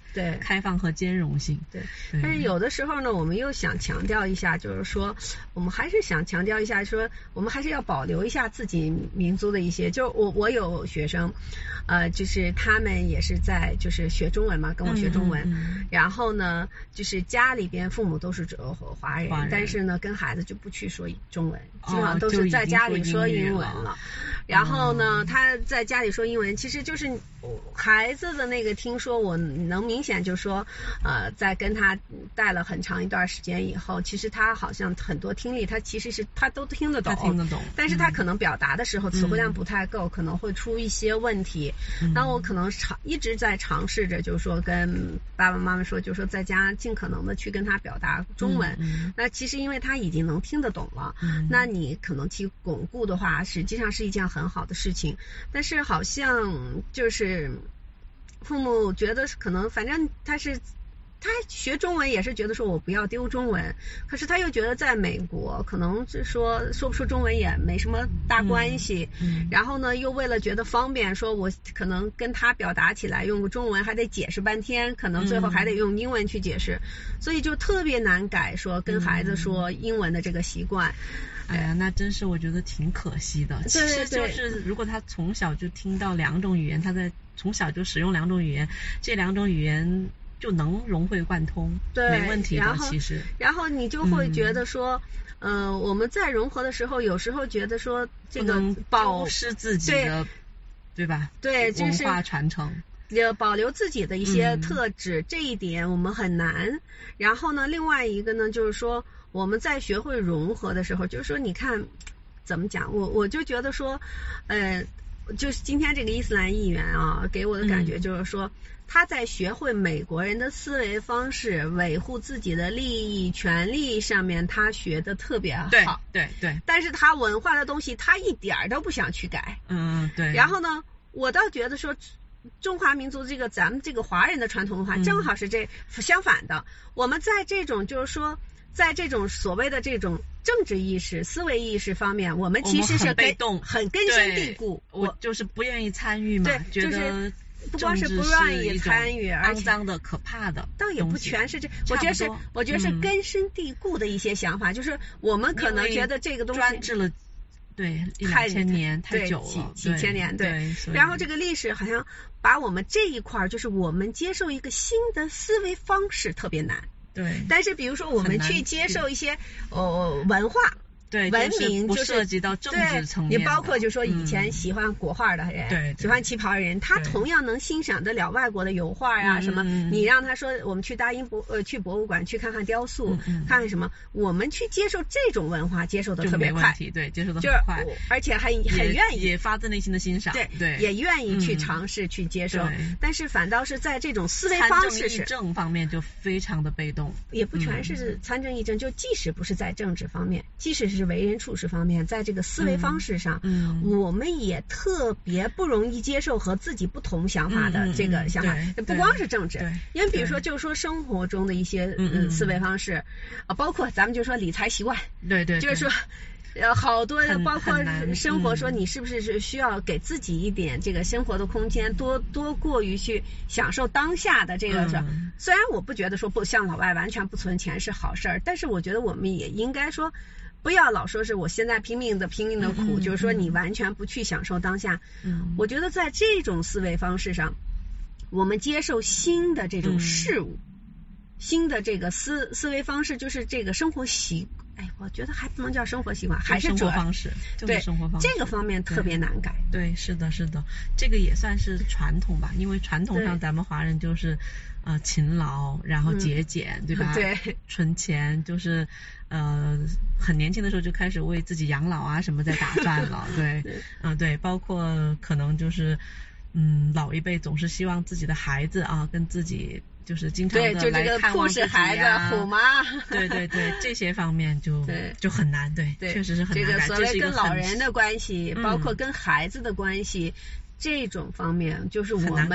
Speaker 3: 对，
Speaker 2: 开放和兼容性。
Speaker 3: 对，
Speaker 2: 对
Speaker 3: 但是有的时候呢，我们又想强调一下，就是说，我们还是想强调一下，说我们还是要保留一下自己民族的一些。就我我有学生，呃，就是他们也是在就是学中文嘛，跟我学中文，
Speaker 2: 嗯嗯嗯、
Speaker 3: 然后呢，就是家里边父母都是华人，
Speaker 2: 华人
Speaker 3: 但是呢，跟孩子就不去说中文，
Speaker 2: 哦、
Speaker 3: 基本上都是在家里说英文
Speaker 2: 了。
Speaker 3: 然后呢，他在家里说英文，其实就是孩子的那个听说，我能明显就说，呃，在跟他带了很长一段时间以后，其实他好像很多听力，他其实是他都听得懂，
Speaker 2: 他听得懂，
Speaker 3: 但是他可能表达的时候、嗯、词汇量不太够，可能会出一些问题。那、嗯、我可能尝一直在尝试着，就是说跟爸爸妈妈说，就是说在家尽可能的去跟他表达中文。
Speaker 2: 嗯嗯、
Speaker 3: 那其实因为他已经能听得懂了，
Speaker 2: 嗯、
Speaker 3: 那你可能去巩固的话，实际上是一件很好的事情。但是好像就是父母觉得可能反正他是他学中文也是觉得说我不要丢中文，可是他又觉得在美国可能就说说不出中文也没什么大关系、
Speaker 2: 嗯嗯、
Speaker 3: 然后呢又为了觉得方便，说我可能跟他表达起来用个中文还得解释半天，可能最后还得用英文去解释、嗯、所以就特别难改说跟孩子说英文的这个习惯。
Speaker 2: 哎呀，那真是我觉得挺可惜的。其实就是如果他从小就听到两种语言，他在从小就使用两种语言，这两种语言就能融会贯通，
Speaker 3: 对，
Speaker 2: 没问题的。其实，
Speaker 3: 然后你就会觉得说，嗯、呃，我们在融合的时候，有时候觉得说这个保
Speaker 2: 失自己的，对, 对吧？
Speaker 3: 对，就是、
Speaker 2: 文化传承。
Speaker 3: 保留自己的一些特质、嗯、这一点我们很难。然后呢，另外一个呢，就是说我们在学会融合的时候，就是说你看怎么讲，我我就觉得说，呃，就是今天这个伊斯兰议员啊，给我的感觉就是说、嗯、他在学会美国人的思维方式，维护自己的利益权利上面，他学的特别好。
Speaker 2: 对对对。
Speaker 3: 但是他文化的东西，他一点都不想去改。
Speaker 2: 嗯，对。
Speaker 3: 然后呢，我倒觉得说。中华民族这个咱们这个华人的传统文化正好是这、嗯、相反的，我们在这种就是说在这种所谓的这种政治意识思维意识方面，我们其实是
Speaker 2: 很被动，
Speaker 3: 很根深蒂固。
Speaker 2: 我就是不愿意参与嘛，
Speaker 3: 对，
Speaker 2: 觉得
Speaker 3: 不光是不愿意参与，
Speaker 2: 而且肮脏的可怕的
Speaker 3: 倒也不全是这，我觉得是我觉得是根深蒂固的一些想法、嗯、就是我们可能觉得这个东西
Speaker 2: 专制了对一两千年太久了，
Speaker 3: 几几千年 对, 对然后这个历史好像把我们这一块就是我们接受一个新的思维方式特别难。
Speaker 2: 对，
Speaker 3: 但是比如说我们去接受一些呃文化
Speaker 2: 对
Speaker 3: 文明，
Speaker 2: 就是不涉及到政治层面，
Speaker 3: 你包括就说以前喜欢国画的人、
Speaker 2: 嗯、
Speaker 3: 喜欢旗袍的人，他同样能欣赏得了外国的油画呀、啊、什么、嗯、你让他说我们去大英博呃去博物馆去看看雕塑、嗯、看看什么，我们去接受这种文化接受的特别快，
Speaker 2: 对，接受的很快，
Speaker 3: 而且还很愿意，
Speaker 2: 也发自内心的欣赏，
Speaker 3: 对
Speaker 2: 对，
Speaker 3: 也愿意去尝试去接受、嗯、但是反倒是在这种思维方式是
Speaker 2: 参政议政方面就非常的被动，
Speaker 3: 也不全是参政议政、嗯、就即使不是在政治方面，即使是为人处事方面方面，在这个思维方式上、嗯嗯、我们也特别不容易接受和自己不同想法的这个想法、嗯嗯、不光是政治，因为比如说就是说生活中的一些嗯思维方式啊，包括咱们就说理财习惯，
Speaker 2: 对 对, 对，
Speaker 3: 就是说呃，好多包括生活说你是不是是需要给自己一点这个生活的空间，多多过于去享受当下的这个是、嗯、虽然我不觉得说不像老外完全不存钱是好事儿，但是我觉得我们也应该说不要老说是我现在拼命的拼命的苦、嗯、就是说你完全不去享受当下、嗯、我觉得在这种思维方式上，我们接受新的这种事物、嗯、新的这个思思维方式，就是这个生活习哎，我觉得还不能叫生活习惯，还是
Speaker 2: 生活方式，
Speaker 3: 对
Speaker 2: 生活方式，
Speaker 3: 这个方面特别难改。
Speaker 2: 对，对是的，是的，这个也算是传统吧，因为传统上咱们华人就是呃勤劳，然后节俭，嗯、对吧？
Speaker 3: 对，
Speaker 2: 存钱，就是呃很年轻的时候就开始为自己养老啊什么在打算了，对，嗯、呃、对，包括可能就是嗯老一辈总是希望自己的孩子啊跟自己。就是经常的来看望自己、啊、对，就这个 push 孩子虎妈，对对对，这些方面就就很难，对，
Speaker 3: 对
Speaker 2: 确实是很难改。
Speaker 3: 这个所谓跟老人的关系，
Speaker 2: 嗯、
Speaker 3: 包括跟孩子的关系，这种方面就是我们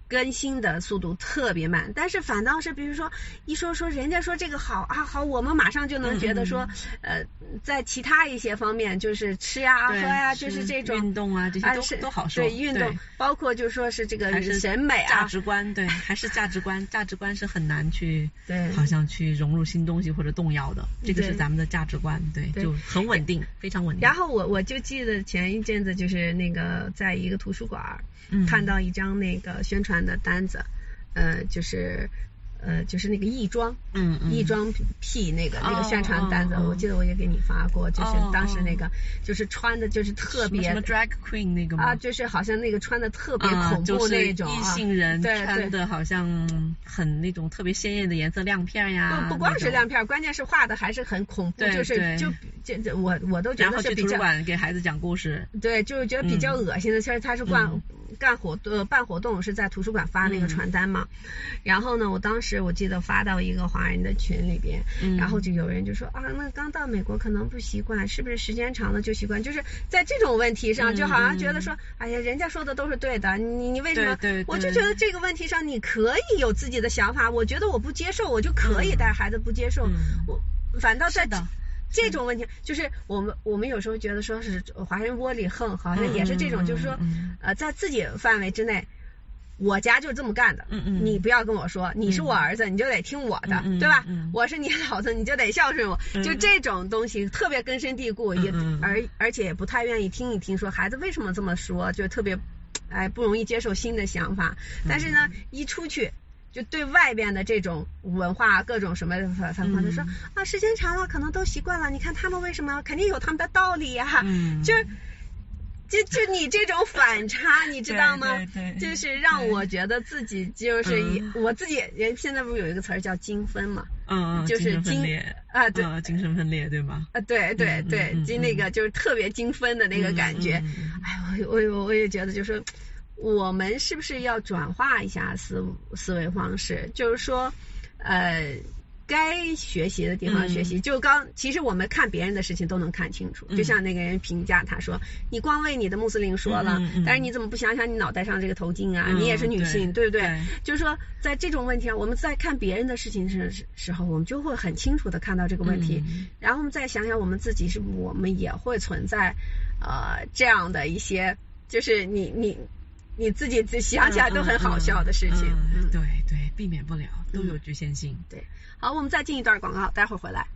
Speaker 3: 更新的速度特别慢，但是反倒是比如说一说说人家说这个好啊好，我们马上就能觉得说，嗯、呃，在其他一些方面就是吃呀、喝呀，就是这种
Speaker 2: 运动啊这些都、啊、都好说。
Speaker 3: 对运动，包括就说是这个审美啊、
Speaker 2: 价值观，对，还是价值观，价值观是很难去
Speaker 3: 对，
Speaker 2: 好像去融入新东西或者动摇的，这个是咱们的价值观，对，对就很稳定，非常稳定。
Speaker 3: 然后我我就记得前一阵子就是那个在一个图书馆。嗯、看到一张那个宣传的单子，呃，就是呃，就是那个亦庄，
Speaker 2: 嗯嗯，
Speaker 3: 亦庄 P 那个、哦、那个宣传单子、哦，我记得我也给你发过，就是当时那个、哦、就是穿的就是特别
Speaker 2: 什么 drag queen 那个吗？
Speaker 3: 啊，就是好像那个穿的特别恐怖那种，
Speaker 2: 异、啊就是、性人穿的好像很那种特别鲜艳的颜色亮片呀，
Speaker 3: 不不光是亮片，关键是画的还是很恐怖，就是就就我我都觉得是比较。然后去
Speaker 2: 图书馆给孩子讲故事，
Speaker 3: 对，就是觉得比较恶心的。其实他是干、嗯、干活呃办活动是在图书馆发那个传单嘛，嗯、然后呢，我当时我记得发到一个华人的群里边，嗯、然后就有人就说啊，那刚到美国可能不习惯，是不是时间长了就习惯？就是在这种问题上，就好像觉得说，嗯、哎呀，人家说的都是对的，你你为什么？
Speaker 2: 对对对，
Speaker 3: 我就觉得这个问题上你可以有自己的想法，我觉得我不接受，我就可以带孩子不接受，嗯、我反倒在这种问题，就是我们我们有时候觉得说是华人窝里横，好像也是这种，嗯、就是说，嗯、呃，在自己范围之内。我家就这么干的，
Speaker 2: 嗯嗯，
Speaker 3: 你不要跟我说，你是我儿子，嗯、你就得听我的，
Speaker 2: 嗯、
Speaker 3: 对吧？
Speaker 2: 嗯、
Speaker 3: 我是你老子，你就得孝顺我，
Speaker 2: 嗯、
Speaker 3: 就这种东西特别根深蒂固，也、
Speaker 2: 嗯、
Speaker 3: 而而且也不太愿意听一听，说孩子为什么这么说，就特别，哎，不容易接受新的想法。但是呢，一出去就对外边的这种文化各种什么反反馈，就说啊，时间长了可能都习惯了，你看他们为什么肯定有他们的道理呀、啊，
Speaker 2: 嗯、
Speaker 3: 就是。就就你这种反差，你知道吗？
Speaker 2: 对对对，
Speaker 3: 就是让我觉得自己就是以、嗯、我自己人现在不是有一个词儿叫精分嘛？
Speaker 2: 嗯嗯，
Speaker 3: 就是
Speaker 2: 精
Speaker 3: 啊，对、
Speaker 2: 嗯，精神分裂对吗？
Speaker 3: 啊，对对对，就、嗯、那个就是特别精分的那个感觉。
Speaker 2: 嗯嗯、
Speaker 3: 哎，我我我也觉得就是我们是不是要转化一下思思维方式？就是说，呃。该学习的地方学习，嗯、就刚其实我们看别人的事情都能看清楚，嗯、就像那个人评价他说，你光为你的穆斯林说了，
Speaker 2: 嗯嗯、
Speaker 3: 但是你怎么不想想你脑袋上这个头巾啊？
Speaker 2: 嗯、
Speaker 3: 你也是女性，
Speaker 2: 对
Speaker 3: 对不对？
Speaker 2: 对
Speaker 3: 就是说在这种问题上，我们在看别人的事情时时候，我们就会很清楚的看到这个问题，
Speaker 2: 嗯、
Speaker 3: 然后我们再想想我们自己是，我们也会存在呃这样的一些，就是你你。你自己想起来都很好笑的事情，
Speaker 2: 嗯嗯嗯、对对，避免不了，都有局限性。
Speaker 3: 嗯、对，好，我们再进一段广告，待会儿回来。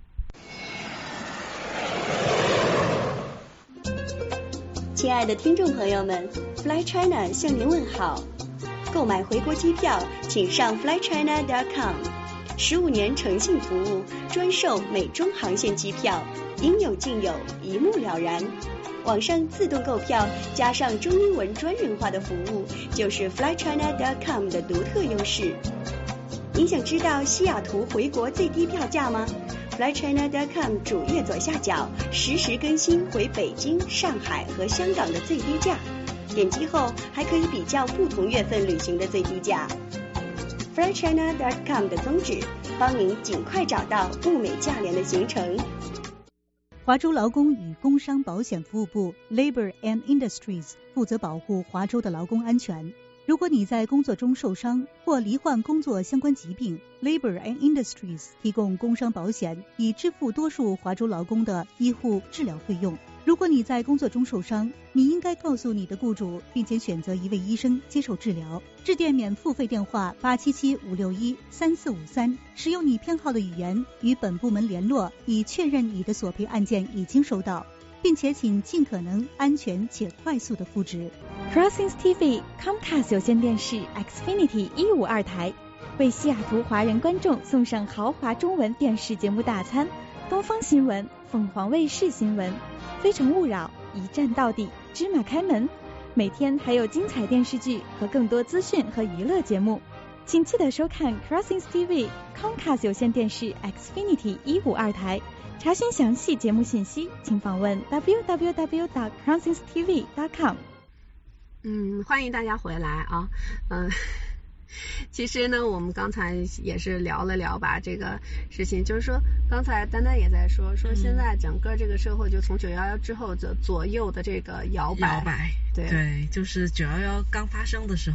Speaker 6: 亲爱的听众朋友们 ，Fly China 向您问好。购买回国机票，请上 fly china dot com， 十五年诚信服务，专售美中航线机票，应有尽有，一目了然。网上自动购票加上中英文专人化的服务，就是 fly china dot com 的独特优势。您想知道西雅图回国最低票价吗？ fly china dot com 主页左下角实时更新回北京、上海和香港的最低价，点击后还可以比较不同月份旅行的最低价。fly china dot com 的宗旨，帮您尽快找到物美价廉的行程。
Speaker 5: 华州劳工与工伤保险服务部 Labor and Industries 负责保护华州的劳工安全。如果你在工作中受伤或罹患工作相关疾病， Labor and Industries 提供工伤保险，以支付多数华州劳工的医护治疗费用。如果你在工作中受伤，你应该告诉你的雇主，并且选择一位医生接受治疗。致电免付费电话八七七五六一三四五三，使用你偏好的语言与本部门联络，以确认你的索赔案件已经收到，并且请尽可能安全且快速的复职。
Speaker 7: Crossings T V Comcast 有线电视 Xfinity 一五二台为西雅图华人观众送上豪华中文电视节目大餐，东方新闻、凤凰卫视新闻、非诚勿扰、一站到底、芝麻开门，每天还有精彩电视剧和更多资讯和娱乐节目，请记得收看 Crossings T V Comcast 有线电视 Xfinity 一五二台。查询详细节目信息，请访问 w w w dot crossings t v dot com。
Speaker 3: 嗯，欢迎大家回来啊，嗯。其实呢，我们刚才也是聊了聊吧这个事情，就是说刚才丹丹也在说说现在整个这个社会就从九一一之后的左右的这个摇摆，
Speaker 2: 摇摆，
Speaker 3: 对
Speaker 2: 对，就是九一一刚发生的时候，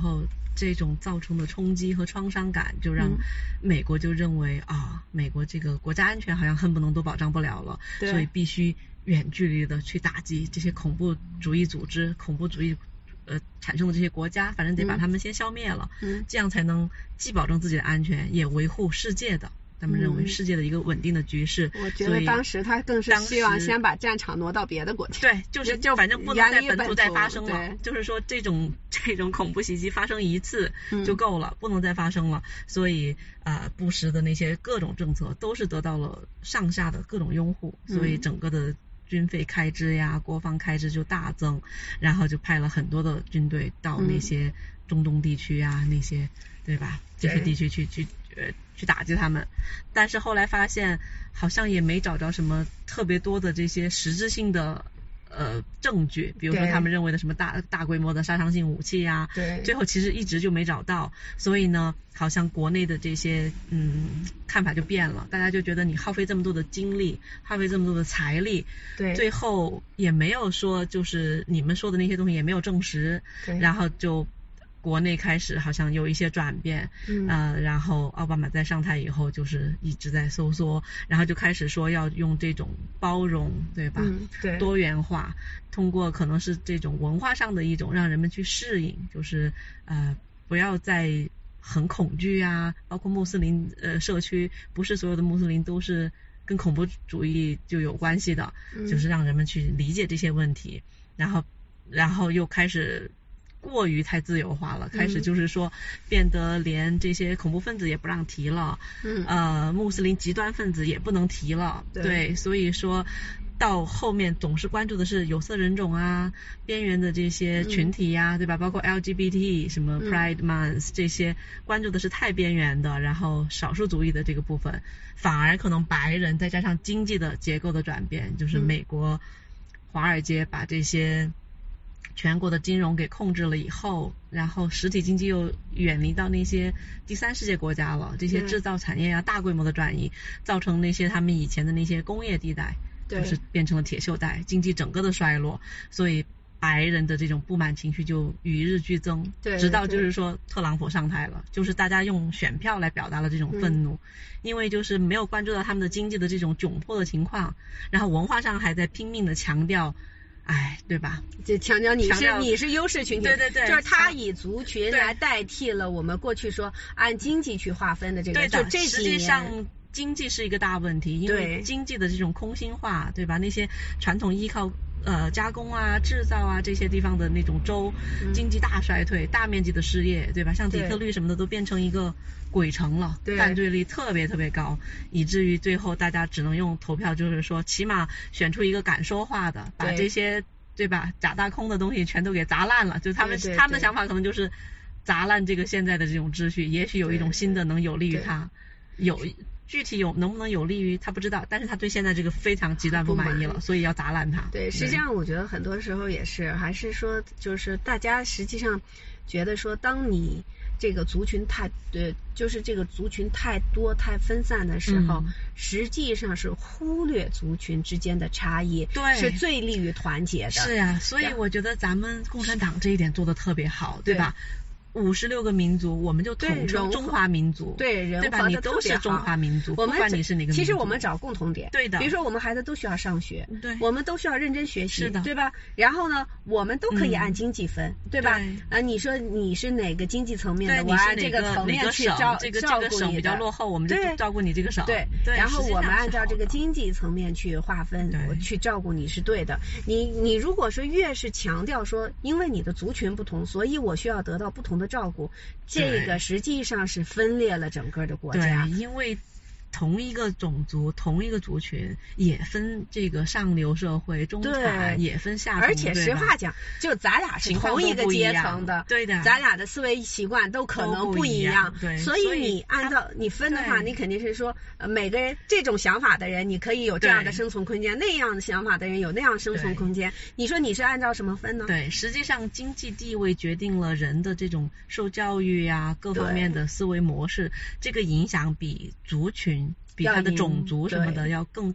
Speaker 2: 这种造成的冲击和创伤感，就让美国就认为、嗯、啊，美国这个国家安全好像恨不能都保障不了了，所以必须远距离的去打击这些恐怖主义组织、恐怖主义呃产生的这些国家，反正得把他们先消灭了，嗯，这样才能既保证自己的安全，也维护世界的。他们认为世界的一个稳定的局势、
Speaker 3: 嗯、我觉得当时他更是希望先把战场挪到别的国家，
Speaker 2: 对，就是就反正不能在本土再发生了，就是说这种这种恐怖袭击发生一次就够了、嗯、不能再发生了，所以呃布什的那些各种政策都是得到了上下的各种拥护，所以整个的军费开支呀、国防开支就大增，然后就派了很多的军队到那些中东地区啊、嗯、那些对吧这些地区去去呃去打击他们，但是后来发现好像也没找着什么特别多的这些实质性的呃证据，比如说他们认为的什么大大规模的杀伤性武器啊，对，最后其实一直就没找到，所以呢好像国内的这些嗯看法就变了，大家就觉得你耗费这么多的精力，耗费这么多的财力，对，最后也没有说就是你们说的那些东西也没有证实，对，然后就国内开始好像有一些转变，嗯，呃，然后奥巴马在上台以后就是一直在收缩，然后就开始说要用这种包容，对吧？嗯，对，多元化，通过可能是这种文化上的一种让人们去适应，就是呃不要再很恐惧啊，包括穆斯林呃社区，不是所有的穆斯林都是跟恐怖主义就有关系的，嗯，就是让人们去理解这些问题，然后然后又开始过于太自由化了，开始就是说变得连这些恐怖分子也不让提了，嗯，呃穆斯林极端分子也不能提了， 对, 对，所以说到后面总是关注的是有色人种啊、边缘的这些群体呀、啊嗯、对吧，包括 L G B T 什么 Pride Month、嗯、这些关注的是太边缘的，然后少数族裔的这个部分，反而可能白人再加上经济的结构的转变，就是美国华尔街把这些全国的金融给控制了以后，然后实体经济又远离到那些第三世界国家了，这些制造产业啊、嗯、大规模的转移，造成那些他们以前的那些工业地带就是变成了铁锈带，经济整个的衰落，所以白人的这种不满情绪就与日俱增，对，直到就是说特朗普上台了，就是大家用选票来表达了这种愤怒、嗯、因为就是没有关注到他们的经济的这种窘迫的情况，然后文化上还在拼命的强调，哎，对吧？
Speaker 3: 就强调你是你是优势群体，
Speaker 2: 对对对，
Speaker 3: 就是他以族群来代替了我们过去说按经济去划分的这个，
Speaker 2: 对的，
Speaker 3: 就这
Speaker 2: 实际上经济是一个大问题，因为经济的这种空心化，对吧？那些传统依靠呃加工啊、制造啊这些地方的那种州，嗯、经济大衰退、大面积的失业，对吧？像底特律什么的都变成一个鬼城了，犯罪率特别特别高，以至于最后大家只能用投票，就是说起码选出一个敢说话的，把这些对吧假大空的东西全都给砸烂了，就他们对对对他们的想法可能就是砸烂这个现在的这种秩序，也许有一种新的能有利于他，有具体有能不能有利于他不知道，但是他对现在这个非常极端不满意了，所以要砸烂他。
Speaker 3: 对，实际上我觉得很多时候也是，还是说就是大家实际上觉得说，当你这个族群太对，就是这个族群太多太分散的时候、嗯、实际上是忽略族群之间的差异，对，是最利于团结的。
Speaker 2: 是呀、啊，所以我觉得咱们共产党这一点做得特别好，对吧？五十六个民族，我们就统称中华民族，
Speaker 3: 对，人
Speaker 2: 对吧？你都是中华民族，
Speaker 3: 我们
Speaker 2: 不管你是哪个民族。
Speaker 3: 其实我们找共同点，
Speaker 2: 对的。
Speaker 3: 比如说，我们孩子都需要上学，对，我们都需要认真学习，
Speaker 2: 是的，
Speaker 3: 对吧？然后呢，我们都可以按经济分，
Speaker 2: 嗯、
Speaker 3: 对吧？对啊，你说你是哪个经济层面的，我按这个层面去照
Speaker 2: 这个
Speaker 3: 照顾你的。
Speaker 2: 这个省比较落后，我们就照顾你这个省。
Speaker 3: 对，
Speaker 2: 对。
Speaker 3: 然后我们按照这个经济层面去划分，我去照顾你是对的。你你如果说越是强调说，因为你的族群不同，所以我需要得到不同的照顾。这个实际上是分裂了整个的国家，
Speaker 2: 对，因为同一个种族、同一个族群也分这个上流社会、中产，也分下层，
Speaker 3: 而且实话讲，就咱俩是同一个阶层的，
Speaker 2: 对的，
Speaker 3: 咱俩的思维习惯都可能不一样，
Speaker 2: 对，
Speaker 3: 所以你按照你分的话，你肯定是说，呃，每个人这种想法的人，你可以有这样的生存空间；那样的想法的人有那样生存空间。你说你是按照什么分呢？
Speaker 2: 对，实际上经济地位决定了人的这种受教育呀、各方面的思维模式，这个影响比族群。比他的种族什么的要更大，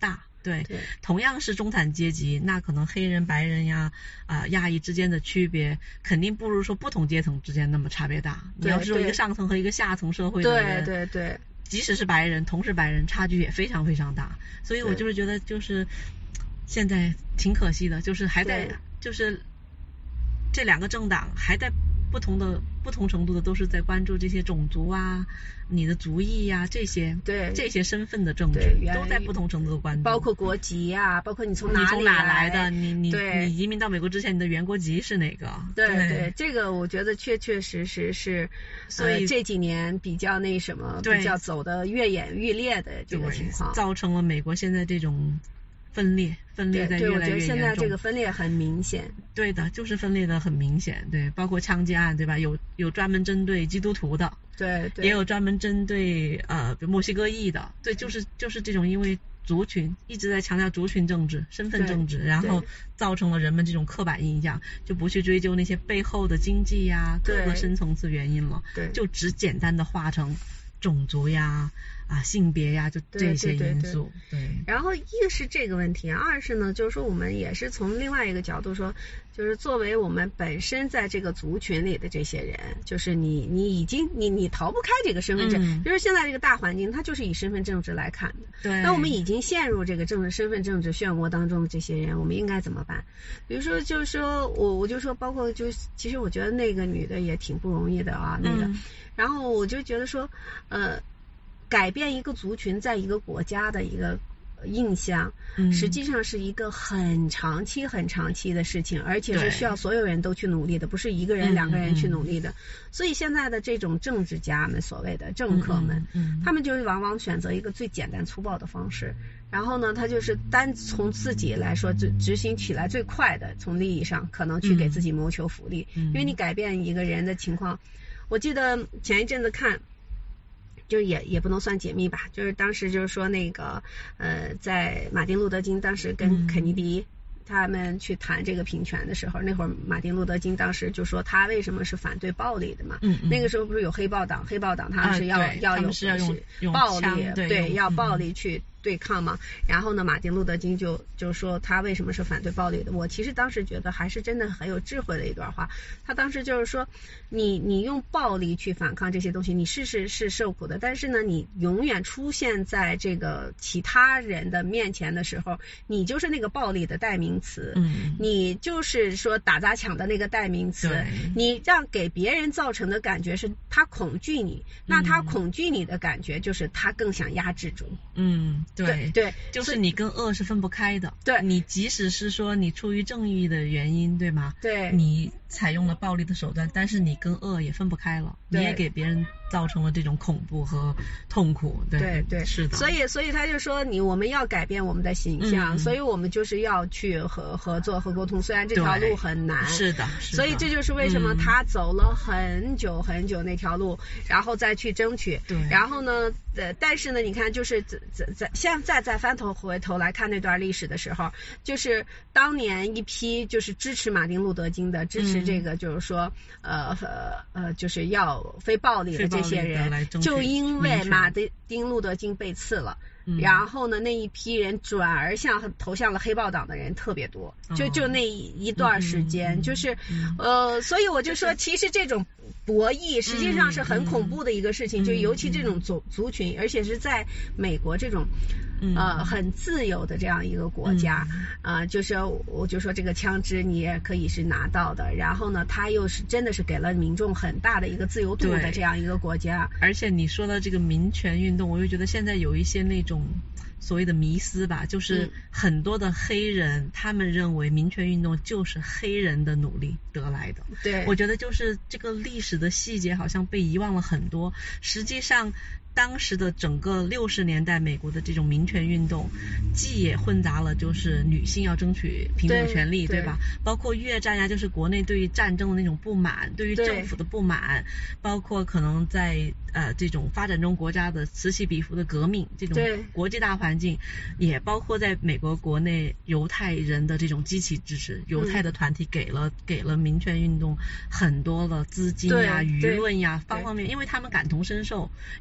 Speaker 2: 对，
Speaker 3: 对
Speaker 2: 同样是中产阶级，那可能黑人、白人呀、啊、呃、亚裔之间的区别，肯定不如说不同阶层之间那么差别大。你要是说一个上层和一个下层社会的人，
Speaker 3: 对对对，
Speaker 2: 即使是白人，同是白人，差距也非常非常大。所以我就是觉得，就是现在挺可惜的，就是还在，就是这两个政党还在不同的不同程度的都是在关注这些种族啊、你的族裔呀、啊、这些
Speaker 3: 对
Speaker 2: 这些身份的政治都在不同程度的关注，
Speaker 3: 包括国籍啊，包括你从哪里
Speaker 2: 你从哪来的，
Speaker 3: 来
Speaker 2: 你你
Speaker 3: 对
Speaker 2: 你移民到美国之前你的原国籍是哪个？
Speaker 3: 对
Speaker 2: 对,
Speaker 3: 对，这个我觉得确确实实是，
Speaker 2: 所以、
Speaker 3: 呃、这几年比较那什么，比较走的越演愈烈的这个情况，
Speaker 2: 造成了美国现在这种分裂，分裂在越来越严重。
Speaker 3: 对，我觉得现在这个分裂很明显。
Speaker 2: 对的，就是分裂的很明显。对，包括枪击案，对吧？有有专门针对基督徒的，
Speaker 3: 对对，
Speaker 2: 也有专门针对呃比如墨西哥裔的。对，就是就是这种因为族群一直在强调族群政治、身份政治，然后造成了人们这种刻板印象，就不去追究那些背后的经济呀、各个深层次原因了，
Speaker 3: 对，
Speaker 2: 就只简单的化成种族呀。啊，性别呀，就这些因素。
Speaker 3: 对, 对, 对, 对。然后一是这个问题，二是呢，就是说我们也是从另外一个角度说，就是作为我们本身在这个族群里的这些人，就是你你已经你你逃不开这个身份证，嗯、就是现在这个大环境，它就是以身份政治来看的。
Speaker 2: 对。
Speaker 3: 那我们已经陷入这个政治身份政治漩涡当中的这些人，我们应该怎么办？比如说，就是说我我就说，包括就其实我觉得那个女的也挺不容易的啊，那个，嗯、然后我就觉得说，呃。改变一个族群在一个国家的一个印象，
Speaker 2: 嗯、
Speaker 3: 实际上是一个很长期很长期的事情，而且是需要所有人都去努力的，不是一个人两个人去努力的。
Speaker 2: 嗯、
Speaker 3: 所以现在的这种政治家们，所谓的政客们，
Speaker 2: 嗯嗯、
Speaker 3: 他们就是往往选择一个最简单粗暴的方式，然后呢，他就是单从自己来说执执行起来最快的，从利益上可能去给自己谋求福利，
Speaker 2: 嗯、
Speaker 3: 因为你改变一个人的情况，我记得前一阵子看。就也也不能算解密吧，就是当时就是说那个呃，在马丁路德金当时跟肯尼迪他们去谈这个平权的时候，嗯、那会儿马丁路德金当时就说他为什么是反对暴力的嘛，
Speaker 2: 嗯嗯、
Speaker 3: 那个时候不是有黑豹党，黑豹党他们是要、
Speaker 2: 啊、
Speaker 3: 要有
Speaker 2: 是要用
Speaker 3: 暴力，
Speaker 2: 对,
Speaker 3: 对要暴力去对抗嘛，然后呢，马丁路德金就就说他为什么是反对暴力的。我其实当时觉得还是真的很有智慧的一段话。他当时就是说，你你用暴力去反抗这些东西，你是是是受苦的，但是呢，你永远出现在这个其他人的面前的时候，你就是那个暴力的代名词，
Speaker 2: 嗯，
Speaker 3: 你就是说打砸抢的那个代名词，你让给别人造成的感觉是他恐惧你，那他恐惧你的感觉就是他更想压制住，
Speaker 2: 嗯。对
Speaker 3: 对, 对，
Speaker 2: 就是你跟恶是分不开的。
Speaker 3: 对，
Speaker 2: 你即使是说你出于正义的原因，对吗？
Speaker 3: 对，
Speaker 2: 你采用了暴力的手段，但是你跟恶也分不开了，你也给别人造成了这种恐怖和痛苦。对
Speaker 3: 对对，
Speaker 2: 是的。
Speaker 3: 所以所以他就说你我们要改变我们的形象，
Speaker 2: 嗯、
Speaker 3: 所以我们就是要去合合作和沟通，虽然这条路很难。
Speaker 2: 是的，是的。
Speaker 3: 所以这就是为什么他走了很久很久那条路，嗯、然后再去争取。
Speaker 2: 对。
Speaker 3: 然后呢，呃，但是呢，你看，就是在在现在再翻头回头来看那段历史的时候，就是当年一批就是支持马丁路德金的，支持这个就是说，嗯、呃呃就是要非暴力的这些人，就因为马丁路德金被刺了。
Speaker 2: 嗯、
Speaker 3: 然后呢，那一批人转而向投向了黑豹党的人特别多，
Speaker 2: 哦、
Speaker 3: 就就那一段时间，
Speaker 2: 嗯、
Speaker 3: 就是、
Speaker 2: 嗯、
Speaker 3: 呃，所以我就说，其实这种博弈实际上是很恐怖的一个事情，
Speaker 2: 嗯、
Speaker 3: 就尤其这种族族群，而且是在美国这种。呃，很自由的这样一个国家，啊、嗯呃，就是我就说这个枪支你也可以是拿到的，然后呢，它又是真的是给了民众很大的一个自由度的这样一个国家。
Speaker 2: 而且你说到这个民权运动，我又觉得现在有一些那种所谓的迷思吧，就是很多的黑人、嗯、他们认为民权运动就是黑人的努力得来的。
Speaker 3: 对，
Speaker 2: 我觉得就是这个历史的细节好像被遗忘了很多，实际上当时的整个六十年代美国的这种民权运动，既也混杂了就是女性要争取平等权利， 对, 对吧？包括越战呀，就是国内对于战争的那种不满，对于政府的不满，包括可能在呃这种发展中国家的此起彼伏的革命，这种国际大环境，也包括在美国国内犹太人的这种积极支持，犹太的团体给了、嗯、给了民权运动很多的资金呀、舆论呀方方面面，因为他们感同身受，犹太人。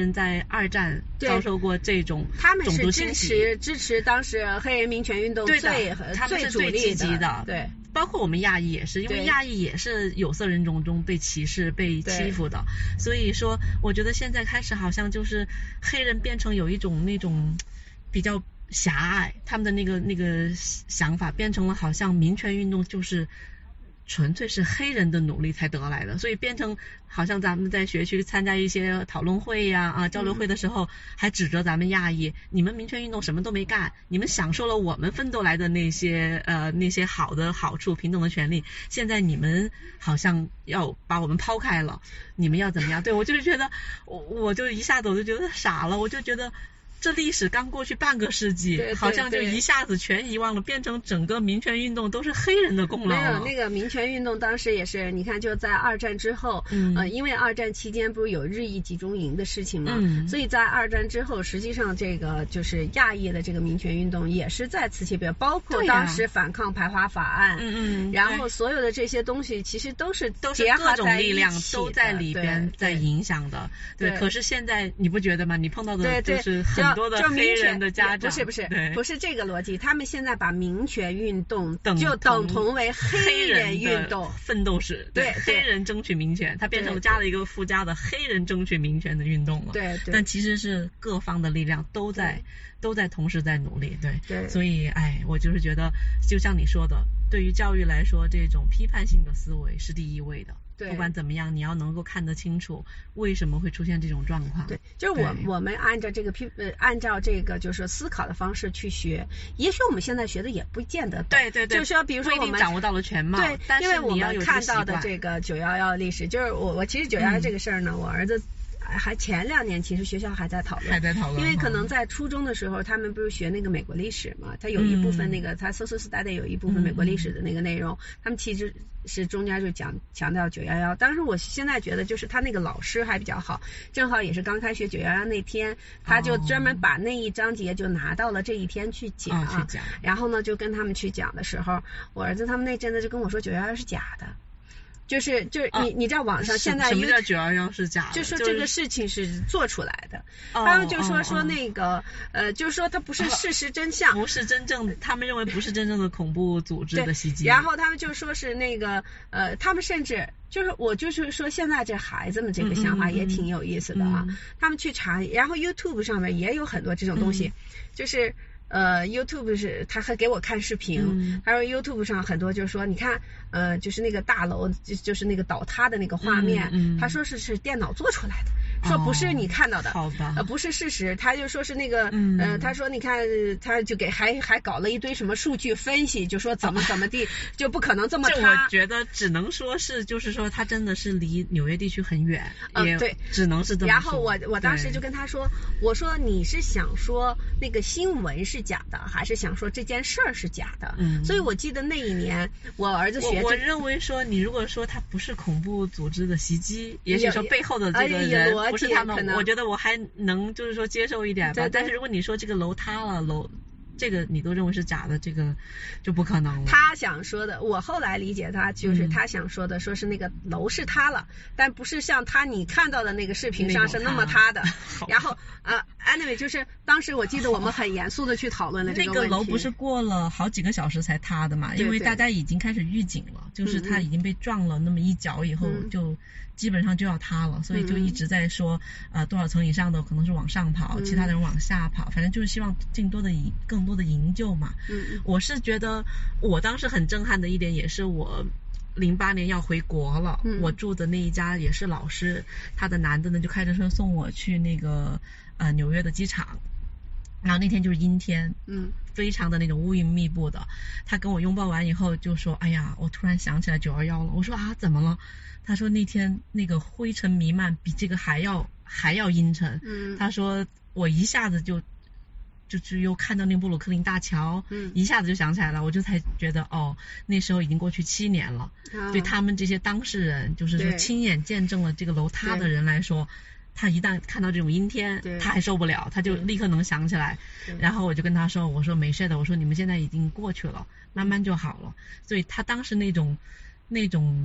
Speaker 2: 人在二战遭受过这种
Speaker 3: 他们是支
Speaker 2: 种族清洗，
Speaker 3: 持支持当时黑人民权运动
Speaker 2: 对
Speaker 3: 最
Speaker 2: 的，他们
Speaker 3: 最
Speaker 2: 是最
Speaker 3: 主力
Speaker 2: 积极的，
Speaker 3: 对。
Speaker 2: 包括我们亚裔也是，因为
Speaker 3: 对
Speaker 2: 亚裔也是有色人种中被歧视、被欺负的，所以说我觉得现在开始好像就是黑人变成有一种那种比较狭隘，他们的那个那个想法变成了好像民权运动就是纯粹是黑人的努力才得来的，所以变成好像咱们在学区参加一些讨论会呀 啊, 啊交流会的时候，还指责咱们亚裔，你们民权运动什么都没干，你们享受了我们奋斗来的那些呃那些好的好处、平等的权利，现在你们好像要把我们抛开了，你们要怎么样？对，我就是觉得我我就一下子我就觉得傻了，我就觉得这历史刚过去半个世纪，
Speaker 3: 对对
Speaker 2: 好像就一下子全遗忘了，变成整个民权运动都是黑人的功劳了。
Speaker 3: 没有，那个民权运动当时也是，你看就在二战之后，
Speaker 2: 嗯、
Speaker 3: 呃，因为二战期间不是有日裔集中营的事情嘛，
Speaker 2: 嗯、
Speaker 3: 所以在二战之后，实际上这个就是亚裔的这个民权运动也是在此起彼落，包括当时反抗排华法案，
Speaker 2: 嗯嗯，
Speaker 3: 然后所有的这些东西其实都是
Speaker 2: 都是各种力量都在里边在影响的，对。
Speaker 3: 对
Speaker 2: 可是现在你不觉得吗？你碰到的就是很多的黑人的家长，
Speaker 3: 不是不是不是这个逻辑，他们现在把民权运动就
Speaker 2: 等
Speaker 3: 同为黑人运动
Speaker 2: 奋斗史，
Speaker 3: 对
Speaker 2: 黑人争取民权，它变成了加了一个附加的黑人争取民权的运动了。
Speaker 3: 对对。
Speaker 2: 但其实是各方的力量都在都在同时在努力，对
Speaker 3: 对。
Speaker 2: 所以哎，我就是觉得，就像你说的，对于教育来说，这种批判性的思维是第一位的。不管怎么样，你要能够看得清楚为什么会出现这种状况。
Speaker 3: 对，就是我我们按照这个批呃按照这个就是思考的方式去学，也许我们现在学的也不见得
Speaker 2: 对对对，
Speaker 3: 就是说比如说我们
Speaker 2: 掌握到了全貌，
Speaker 3: 对，
Speaker 2: 但是
Speaker 3: 因为我们看到
Speaker 2: 的
Speaker 3: 这个九幺幺历史，就是我我其实九幺幺这个事儿呢，
Speaker 2: 嗯、
Speaker 3: 我儿子。还前两年其实学校还在讨论，
Speaker 2: 还在讨论，
Speaker 3: 因为可能在初中的时候，他们不是学那个美国历史嘛，他有一部分那个、嗯、他 social study 有一部分美国历史的那个内容，嗯、他们其实是中间就讲强调九幺幺。当时我现在觉得就是他那个老师还比较好，正好也是刚开学九幺幺那天，他就专门把那一章节就拿到了这一天去讲，
Speaker 2: 哦、去讲
Speaker 3: 然后呢就跟他们去讲的时候，我儿子他们那阵子就跟我说九幺幺是假的。就是就是你、哦、你知道网上现在
Speaker 2: 什么叫九幺幺是假的？
Speaker 3: 就说这个事情是做出来的，
Speaker 2: 哦、
Speaker 3: 他们就说、
Speaker 2: 哦、
Speaker 3: 说那个、哦、呃，就是说它不是事实真相，
Speaker 2: 不是真正，他们认为不是真正的恐怖组织的袭击。
Speaker 3: 然后他们就说是那个呃，他们甚至就是我就是说现在这孩子们这个想法也挺有意思的啊，
Speaker 2: 嗯嗯、
Speaker 3: 他们去查，然后 YouTube 上面也有很多这种东西，嗯、就是。呃 YouTube 是他还给我看视频，
Speaker 2: 嗯、
Speaker 3: 还有 YouTube 上很多就是说你看呃就是那个大楼就就是那个倒塌的那个画面，
Speaker 2: 嗯嗯、
Speaker 3: 他说是是电脑做出来的，说不是你看到的，
Speaker 2: 哦、好吧，
Speaker 3: 呃不是事实，他就说是那个、
Speaker 2: 嗯、
Speaker 3: 呃他说你看他就给还还搞了一堆什么数据分析，就说怎么怎么地、哦、就不可能这么塌。
Speaker 2: 这我觉得只能说是就是说他真的是离纽约地区很远，
Speaker 3: 呃
Speaker 2: 也
Speaker 3: 对，
Speaker 2: 只能是这么说。
Speaker 3: 然后我我当时就跟他说，我说你是想说那个新闻是假的，还是想说这件事儿是假的？
Speaker 2: 嗯，
Speaker 3: 所以我记得那一年我儿子学，
Speaker 2: 我我认为说你如果说他不是恐怖组织的袭击，也许说背后的这个人不是他们，我觉得我还能就是说接受一点吧。
Speaker 3: 对对，
Speaker 2: 但是如果你说这个楼塌了，楼这个你都认为是假的，这个就不可能了。
Speaker 3: 他想说的，我后来理解他就是他想说的，说是那个楼是塌了，嗯、但不是像他你看到的那个视频上是那么塌的。然后呃 ，anyway 就是当时我记得我们很严肃的去讨论了这个问题。
Speaker 2: 那个楼不是过了好几个小时才塌的嘛？因为大家已经开始预警了，就是它已经被撞了那么一脚以后，
Speaker 3: 嗯、
Speaker 2: 就基本上就要塌了，所以就一直在说呃多少层以上的可能是往上跑，
Speaker 3: 嗯、
Speaker 2: 其他的人往下跑，反正就是希望尽多的以更多的营救嘛。
Speaker 3: 嗯，
Speaker 2: 我是觉得我当时很震撼的一点也是我零八年要回国了，
Speaker 3: 嗯、
Speaker 2: 我住的那一家也是老师，他的男的呢就开着车送我去那个呃纽约的机场，然后那天就是阴天，
Speaker 3: 嗯，
Speaker 2: 非常的那种乌云密布的。他跟我拥抱完以后就说，哎呀，我突然想起来九二幺了。我说啊，怎么了？他说那天那个灰尘弥漫，比这个还要还要阴沉。
Speaker 3: 嗯，
Speaker 2: 他说我一下子就就只有看到那布鲁克林大桥，
Speaker 3: 嗯，
Speaker 2: 一下子就想起来了，我就才觉得哦，那时候已经过去七年了。
Speaker 3: 啊、
Speaker 2: 对他们这些当事人，就是说亲眼见证了这个楼塌的人来说，他一旦看到这种阴天，他还受不了，他就立刻能想起来。然后我就跟他说，我说没事的，我说你们现在已经过去了，慢慢就好了。所以他当时那种那种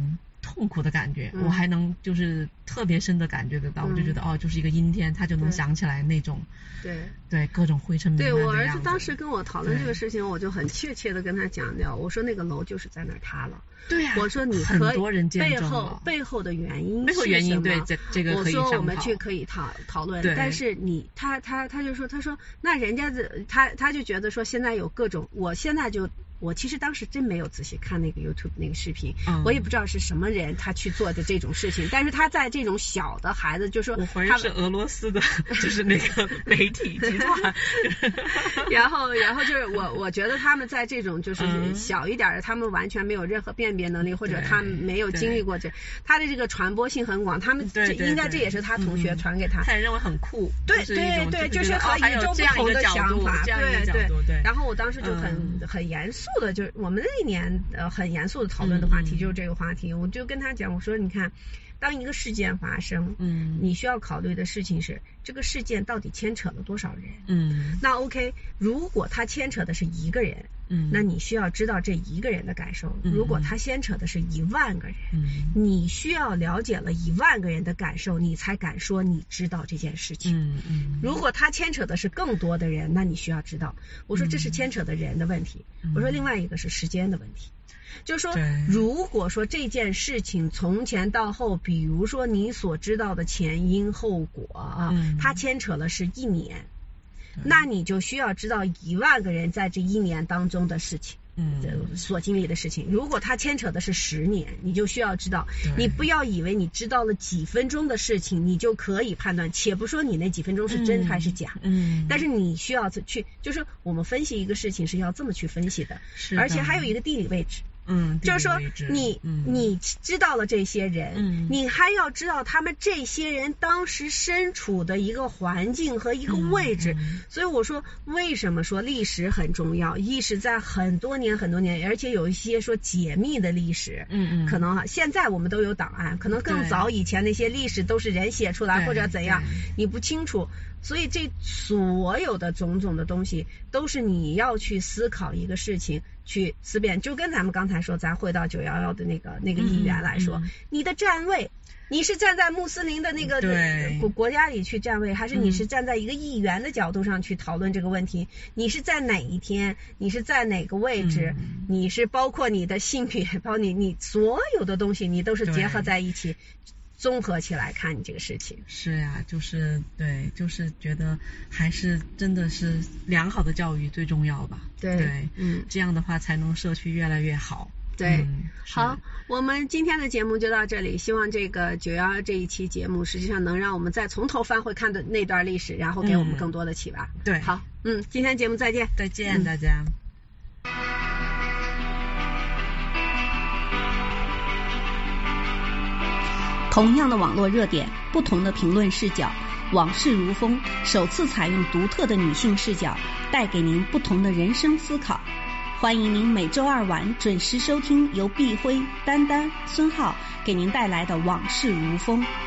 Speaker 2: 痛苦的感觉，
Speaker 3: 嗯、
Speaker 2: 我还能就是特别深的感觉得到，嗯、我就觉得哦，就是一个阴天，他就能想起来那种，
Speaker 3: 对
Speaker 2: 对各种灰尘弥漫的样子。
Speaker 3: 对，我儿子当时跟我讨论这个事情，我就很确切的跟他讲掉，我说那个楼就是在那儿塌了。
Speaker 2: 对呀、啊，
Speaker 3: 我说你可以
Speaker 2: 很多人见证
Speaker 3: 背后背后的原因
Speaker 2: 背后原因对这这个可以商讨。
Speaker 3: 我说我们去可以讨讨论，但是你他他他就说他说那人家的他他就觉得说现在有各种，我现在就。我其实当时真没有仔细看那个 YouTube 那个视频，嗯、我也不知道是什么人他去做的这种事情，但是他在这种小的孩子，就说
Speaker 2: 我怀疑是俄罗斯的，就是那个媒体集团，
Speaker 3: 然后然后就是我我觉得他们在这种就是小一点的，嗯、他们完全没有任何辨别能力，或者他们没有经历过这，他的这个传播性很广，他们这应该这也是他同学传给他，
Speaker 2: 他也认为很酷，
Speaker 3: 对对对，就是和与众不同的想法，对对对。然后我当时就很、嗯、很严肃。的就是我们那一年呃很严肃的讨论的话题、嗯、就是这个话题，我就跟他讲，我说你看，当一个事件发生，嗯，你需要考虑的事情是这个事件到底牵扯了多少人，嗯，那 OK， 如果他牵扯的是一个人，嗯，那你需要知道这一个人的感受，嗯、如果他牵扯的是一万个人，嗯，你需要了解了一万个人的感受，你才敢说你知道这件事情，嗯嗯，如果他牵扯的是更多的人，那你需要知道，我说这是牵扯的人的问题，嗯、我说另外一个是时间的问题。就是说，如果说这件事情从前到后，比如说你所知道的前因后果啊，嗯、它牵扯了是一年，那你就需要知道一万个人在这一年当中的事情，嗯，所经历的事情。如果它牵扯的是十年，你就需要知道，你不要以为你知道了几分钟的事情，你就可以判断，且不说你那几分钟是真还是假，嗯，但是你需要去，就是我们分析一个事情是要这么去分析的，是，而且还有一个地理位置。嗯，就是说你、嗯、你知道了这些人、嗯，你还要知道他们这些人当时身处的一个环境和一个位置，嗯、所以我说为什么说历史很重要？一是在很多年很多年，而且有一些说解密的历史，嗯嗯，可能哈现在我们都有档案，可能更早以前那些历史都是人写出来或者怎样，你不清楚。所以这所有的种种的东西都是你要去思考一个事情，去思辨。就跟咱们刚才说，咱回到九一一的那个那个议员来说，嗯嗯、你的站位，你是站在穆斯林的那个国国家里去站位，还是你是站在一个议员的角度上去讨论这个问题？嗯、你是在哪一天？你是在哪个位置？嗯、你是包括你的性别，包括你你所有的东西，你都是结合在一起。综合起来看你这个事情。
Speaker 2: 是呀、啊，就是对，就是觉得还是真的是良好的教育最重要吧。
Speaker 3: 对，
Speaker 2: 对嗯，这样的话才能社区越来越好。
Speaker 3: 对、嗯，好，我们今天的节目就到这里。希望这个九幺幺这一期节目，实际上能让我们再从头翻回看的那段历史，然后给我们更多的启发。
Speaker 2: 嗯、对，
Speaker 3: 好，嗯，今天节目再见，
Speaker 2: 再见，嗯、大家。
Speaker 1: 同样的网络热点，不同的评论视角，往事如风，首次采用独特的女性视角，带给您不同的人生思考。欢迎您每周二晚准时收听由碧辉、丹丹、孙浩给您带来的往事如风。